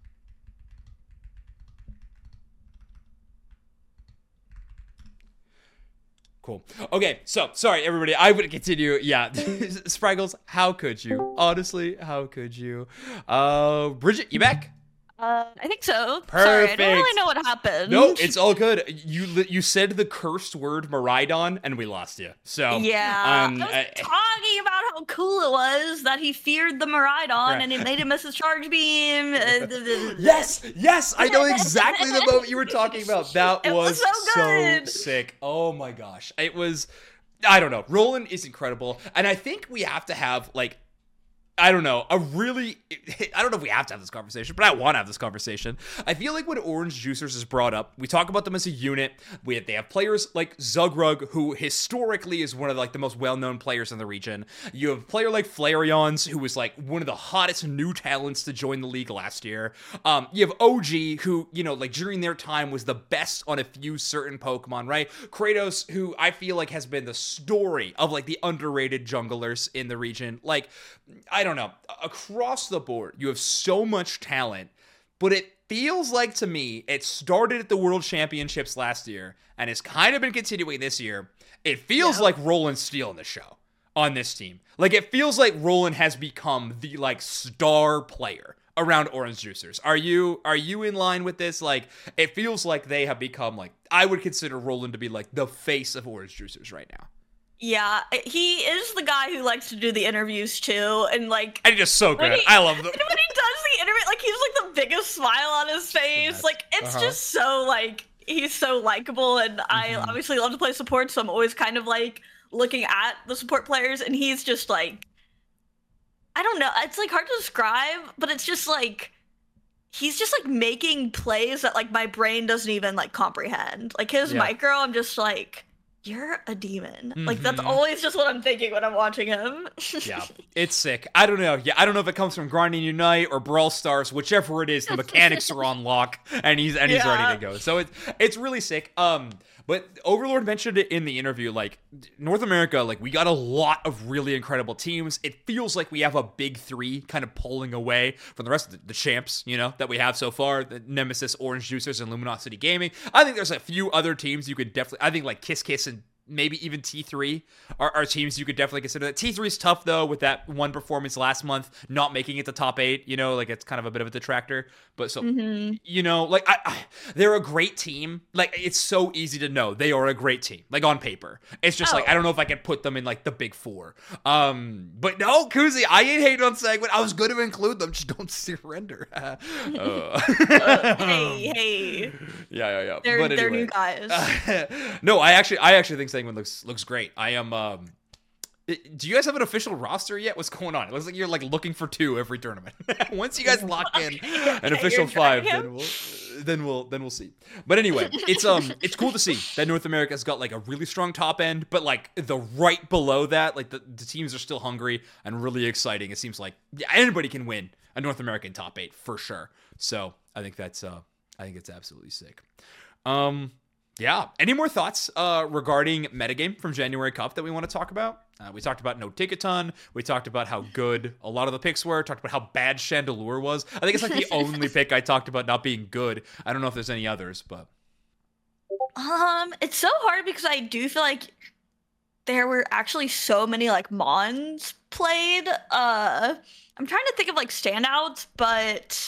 Cool. Okay, so sorry everybody. I would continue. Yeah, Sprinkles. How could you? Honestly, how could you? Uh, Bridget, you back? Uh, I think so. Sorry, I don't Perfect. really know what happened. No, it's all good. You li- you said the cursed word Miraidon, and we lost you. So Yeah, um, I was I- talking about how cool it was that he feared the Miraidon Right. and it made him miss his charge beam. Uh, Yes, yes, I know exactly the moment you were talking about. That It was, was so good. sick. Oh my gosh. It was, I don't know. Roland is incredible. And I think we have to have, like, I don't know, a really, I don't know if we have to have this conversation, but I want to have this conversation. I feel like when Orange Juicers is brought up, we talk about them as a unit. We have, they have players like Zugrug, who historically is one of like the most well-known players in the region. You have a player like Flareons, who was like one of the hottest new talents to join the league last year. Um, you have O G, who, you know, like during their time was the best on a few certain Pokemon, right? Kratos, who I feel like has been the story of like the underrated junglers in the region. Like, I I don't know, across the board, you have so much talent, but it feels like to me, it started at the World Championships last year and has kind of been continuing this year. It feels Yeah. like Roland's stealing the show on this team. Like, it feels like Roland has become the, like, star player around Orange Juicers. Are you, are you in line with this? Like, it feels like they have become, like, I would consider Roland to be, like, the face of Orange Juicers right now. Yeah, he is the guy who likes to do the interviews too, and like And just so when good. he- I love them. when he does the interview, like he's like the biggest smile on his face. best. Like it's Uh-huh. just so like he's so likable, and I Mhm. obviously love to play support, so I'm always kind of like looking at the support players, and he's just like I don't know, it's like hard to describe, but it's just like he's just like making plays that like my brain doesn't even like comprehend. Like his Yeah. micro, I'm just like. You're a demon. Like that's Mhm. always just what I'm thinking when I'm watching him. Yeah, it's sick. I don't know. Yeah, I don't know if it comes from Grinding Unite or Brawl Stars, whichever it is. The mechanics are on lock, and he's and he's Yeah. ready to go. So it's it's really sick. Um, But Overlord mentioned it in the interview, like, North America, like, we got a lot of really incredible teams. It feels like we have a big three kind of pulling away from the rest of the, the champs, you know, that we have so far, the Nemesis, Orange Juicers, and Luminosity Gaming. I think there's a few other teams you could definitely, I think, like, Kiss Kiss and maybe even T three are, are teams you could definitely consider. That T three is tough, though, with that one performance last month, not making it the top eight, you know, like, it's kind of a bit of a detractor. But so, mm-hmm. you know, like, I, I, they're a great team. Like, it's so easy to know they are a great team, like, on paper. It's just, oh. like, I don't know if I could put them in, like, the big four. Um, but no, Kuzi, I ain't hating on Segment. I was going to include them, just don't surrender. uh. uh, hey, hey. Yeah, yeah, yeah. They're, but anyway. they're new guys. Uh, no, I actually, I actually think Segment looks looks great. I am, um... do you guys have an official roster yet? What's going on? It looks like you're like looking for two every tournament. Once you guys lock in an official five, then we'll then we'll then we'll see. But anyway, it's um it's cool to see that North America's got like a really strong top end, but like the right below that, like the, the teams are still hungry and really exciting. It seems like yeah, anybody can win a North American top eight for sure. So I think that's uh I think it's absolutely sick. Um Yeah. Any more thoughts uh, regarding metagame from January Cup that we want to talk about? Uh, we talked about No Ticketon. We talked about how good a lot of the picks were. Talked about how bad Chandelure was. I think it's like the only pick I talked about not being good. I don't know if there's any others, but um, it's so hard because I do feel like there were actually so many like Mons played. Uh, I'm trying to think of like standouts, but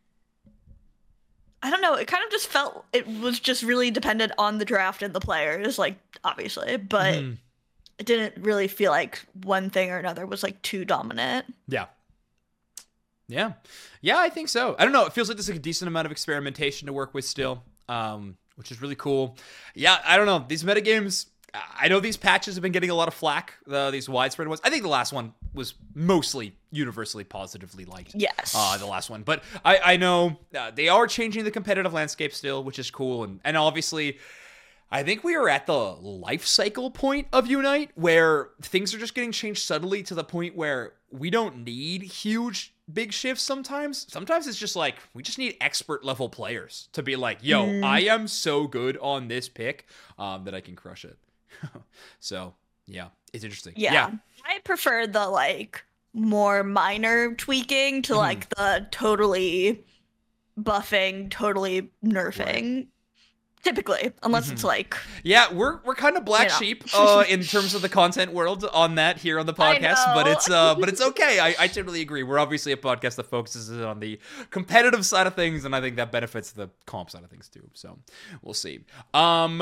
I don't know. It kind of just felt it was just really dependent on the draft and the players, like obviously, but mm. it didn't really feel like one thing or another was like too dominant. Yeah. Yeah. Yeah, I think so. I don't know. It feels like there's like a decent amount of experimentation to work with still, um, which is really cool. Yeah, I don't know. These metagames, I know these patches have been getting a lot of flack, uh, these widespread ones. I think the last one was mostly universally positively liked. Yes. Uh, the last one. But I, I know uh, they are changing the competitive landscape still, which is cool. And, and obviously, I think we are at the life cycle point of Unite where things are just getting changed subtly to the point where we don't need huge, big shifts sometimes. Sometimes it's just like, we just need expert level players to be like, yo, mm. I am so good on this pick um, that I can crush it. So, yeah, it's interesting. Yeah. yeah. I prefer the, like, more minor tweaking to, mm-hmm. like, the totally buffing, totally nerfing. Right. Typically, unless mm-hmm. it's like... Yeah, we're we're kind of black you know. sheep uh, in terms of the content world on that here on the podcast, but it's uh, but it's okay. I, I totally agree. We're obviously a podcast that focuses on the competitive side of things, and I think that benefits the comp side of things, too. So, we'll see. Um...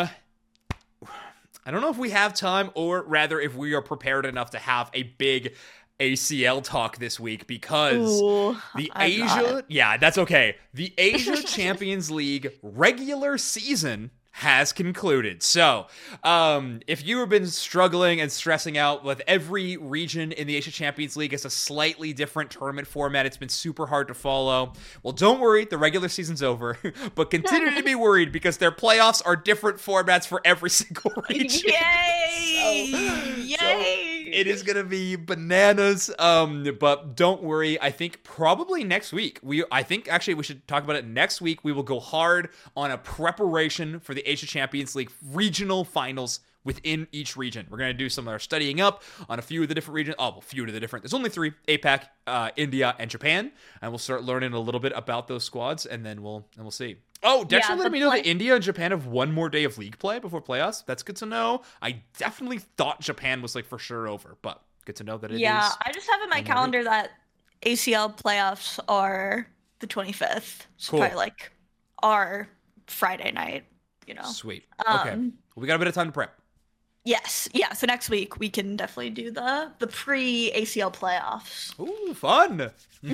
I don't know if we have time, or rather if we are prepared enough to have a big A C L talk this week, because Ooh, the I'm Asia, not. yeah, that's okay. The Asia Champions League regular season has concluded. So, um, if you have been struggling and stressing out with every region in the Asia Champions League, it's a slightly different tournament format. It's been super hard to follow. Well, don't worry, the regular season's over, but continue to be worried because their playoffs are different formats for every single region. Yay! so, Yay! So it is gonna be bananas. Um, but don't worry. I think probably next week we. I think actually we should talk about it next week. We will go hard on a preparation for the Asia Champions League regional finals within each region. We're going to do some of our studying up on a few of the different regions. Oh, a few of the different. There's only three: APAC, uh, India, and Japan. And we'll start learning a little bit about those squads, and then we'll and we'll see. Oh, Dexter yeah, let me know play- that India and Japan have one more day of league play before playoffs. That's good to know. I definitely thought Japan was like for sure over, but good to know that it yeah, is. Yeah, I just have in my calendar week. that A C L playoffs are the twenty-fifth. So cool. probably like our Friday night. You know. Sweet. Okay. Um, well, we got a bit of time to prep. Yes. Yeah. So next week we can definitely do the the pre A C L playoffs. Ooh, fun.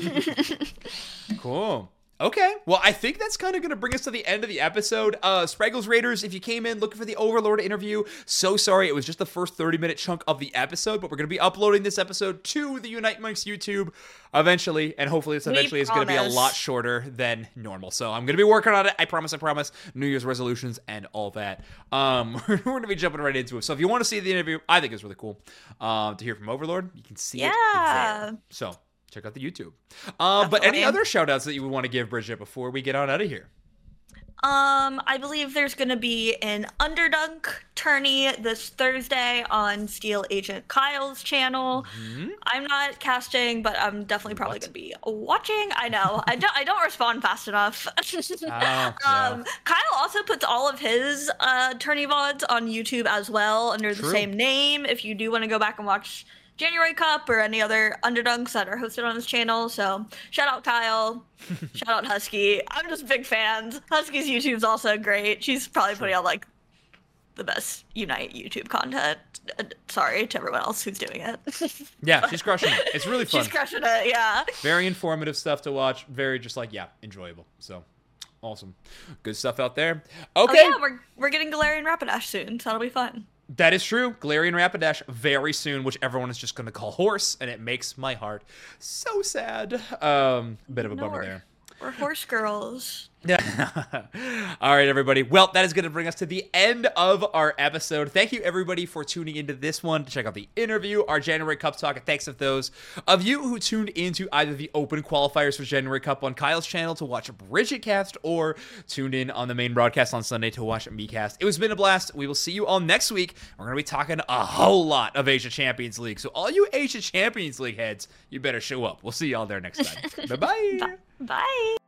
Cool. Okay, well, I think that's kind of going to bring us to the end of the episode. Uh, Spraggles Raiders, if you came in looking for the Overlord interview, so sorry, it was just the first thirty-minute chunk of the episode, but we're going to be uploading this episode to the Unite Monks YouTube eventually, and hopefully this eventually is going to be a lot shorter than normal. So I'm going to be working on it, I promise, I promise. New Year's resolutions and all that. Um, we're going to be jumping right into it. So if you want to see the interview, I think it's really cool um, to hear from Overlord. You can see yeah. it there. So... check out the YouTube. Uh, but any other shout outs that you would want to give, Bridget, before we get on out of here? Um, I believe there's going to be an Underdunk tourney this Thursday on Steel Agent Kyle's channel. Hmm? I'm not casting, but I'm definitely probably What? going to be watching. I know. I don't I don't respond fast enough. Oh, um, no. Kyle also puts all of his uh tourney V O Ds on YouTube as well under the True. same name if you do want to go back and watch January Cup or any other Underdunks that are hosted on his channel. So shout out Kyle, shout out Husky. I'm just big fans. Husky's YouTube's also great. She's probably putting out like the best Unite YouTube content. Uh, Sorry to everyone else who's doing it. Yeah, she's crushing it. It's really fun. She's crushing it, yeah. Very informative stuff to watch. Very just like, yeah, enjoyable. So awesome. Good stuff out there. Okay. Oh yeah, we're we're getting Galarian Rapidash soon, so that'll be fun. That is true. Galarian Rapidash very soon, which everyone is just going to call horse, and it makes my heart so sad. Um, a bit of a No, bummer we're- there. We're horse girls. Yeah. All right, everybody. Well, that is going to bring us to the end of our episode. Thank you, everybody, for tuning into this one to check out the interview, our January Cup talk. And thanks to those of you who tuned into either the open qualifiers for January Cup on Kyle's channel to watch Bridget cast or tuned in on the main broadcast on Sunday to watch me cast. It was been a blast. We will see you all next week. We're going to be talking a whole lot of Asia Champions League. So all you Asia Champions League heads, you better show up. We'll see y'all there next time. Bye-bye. Bye.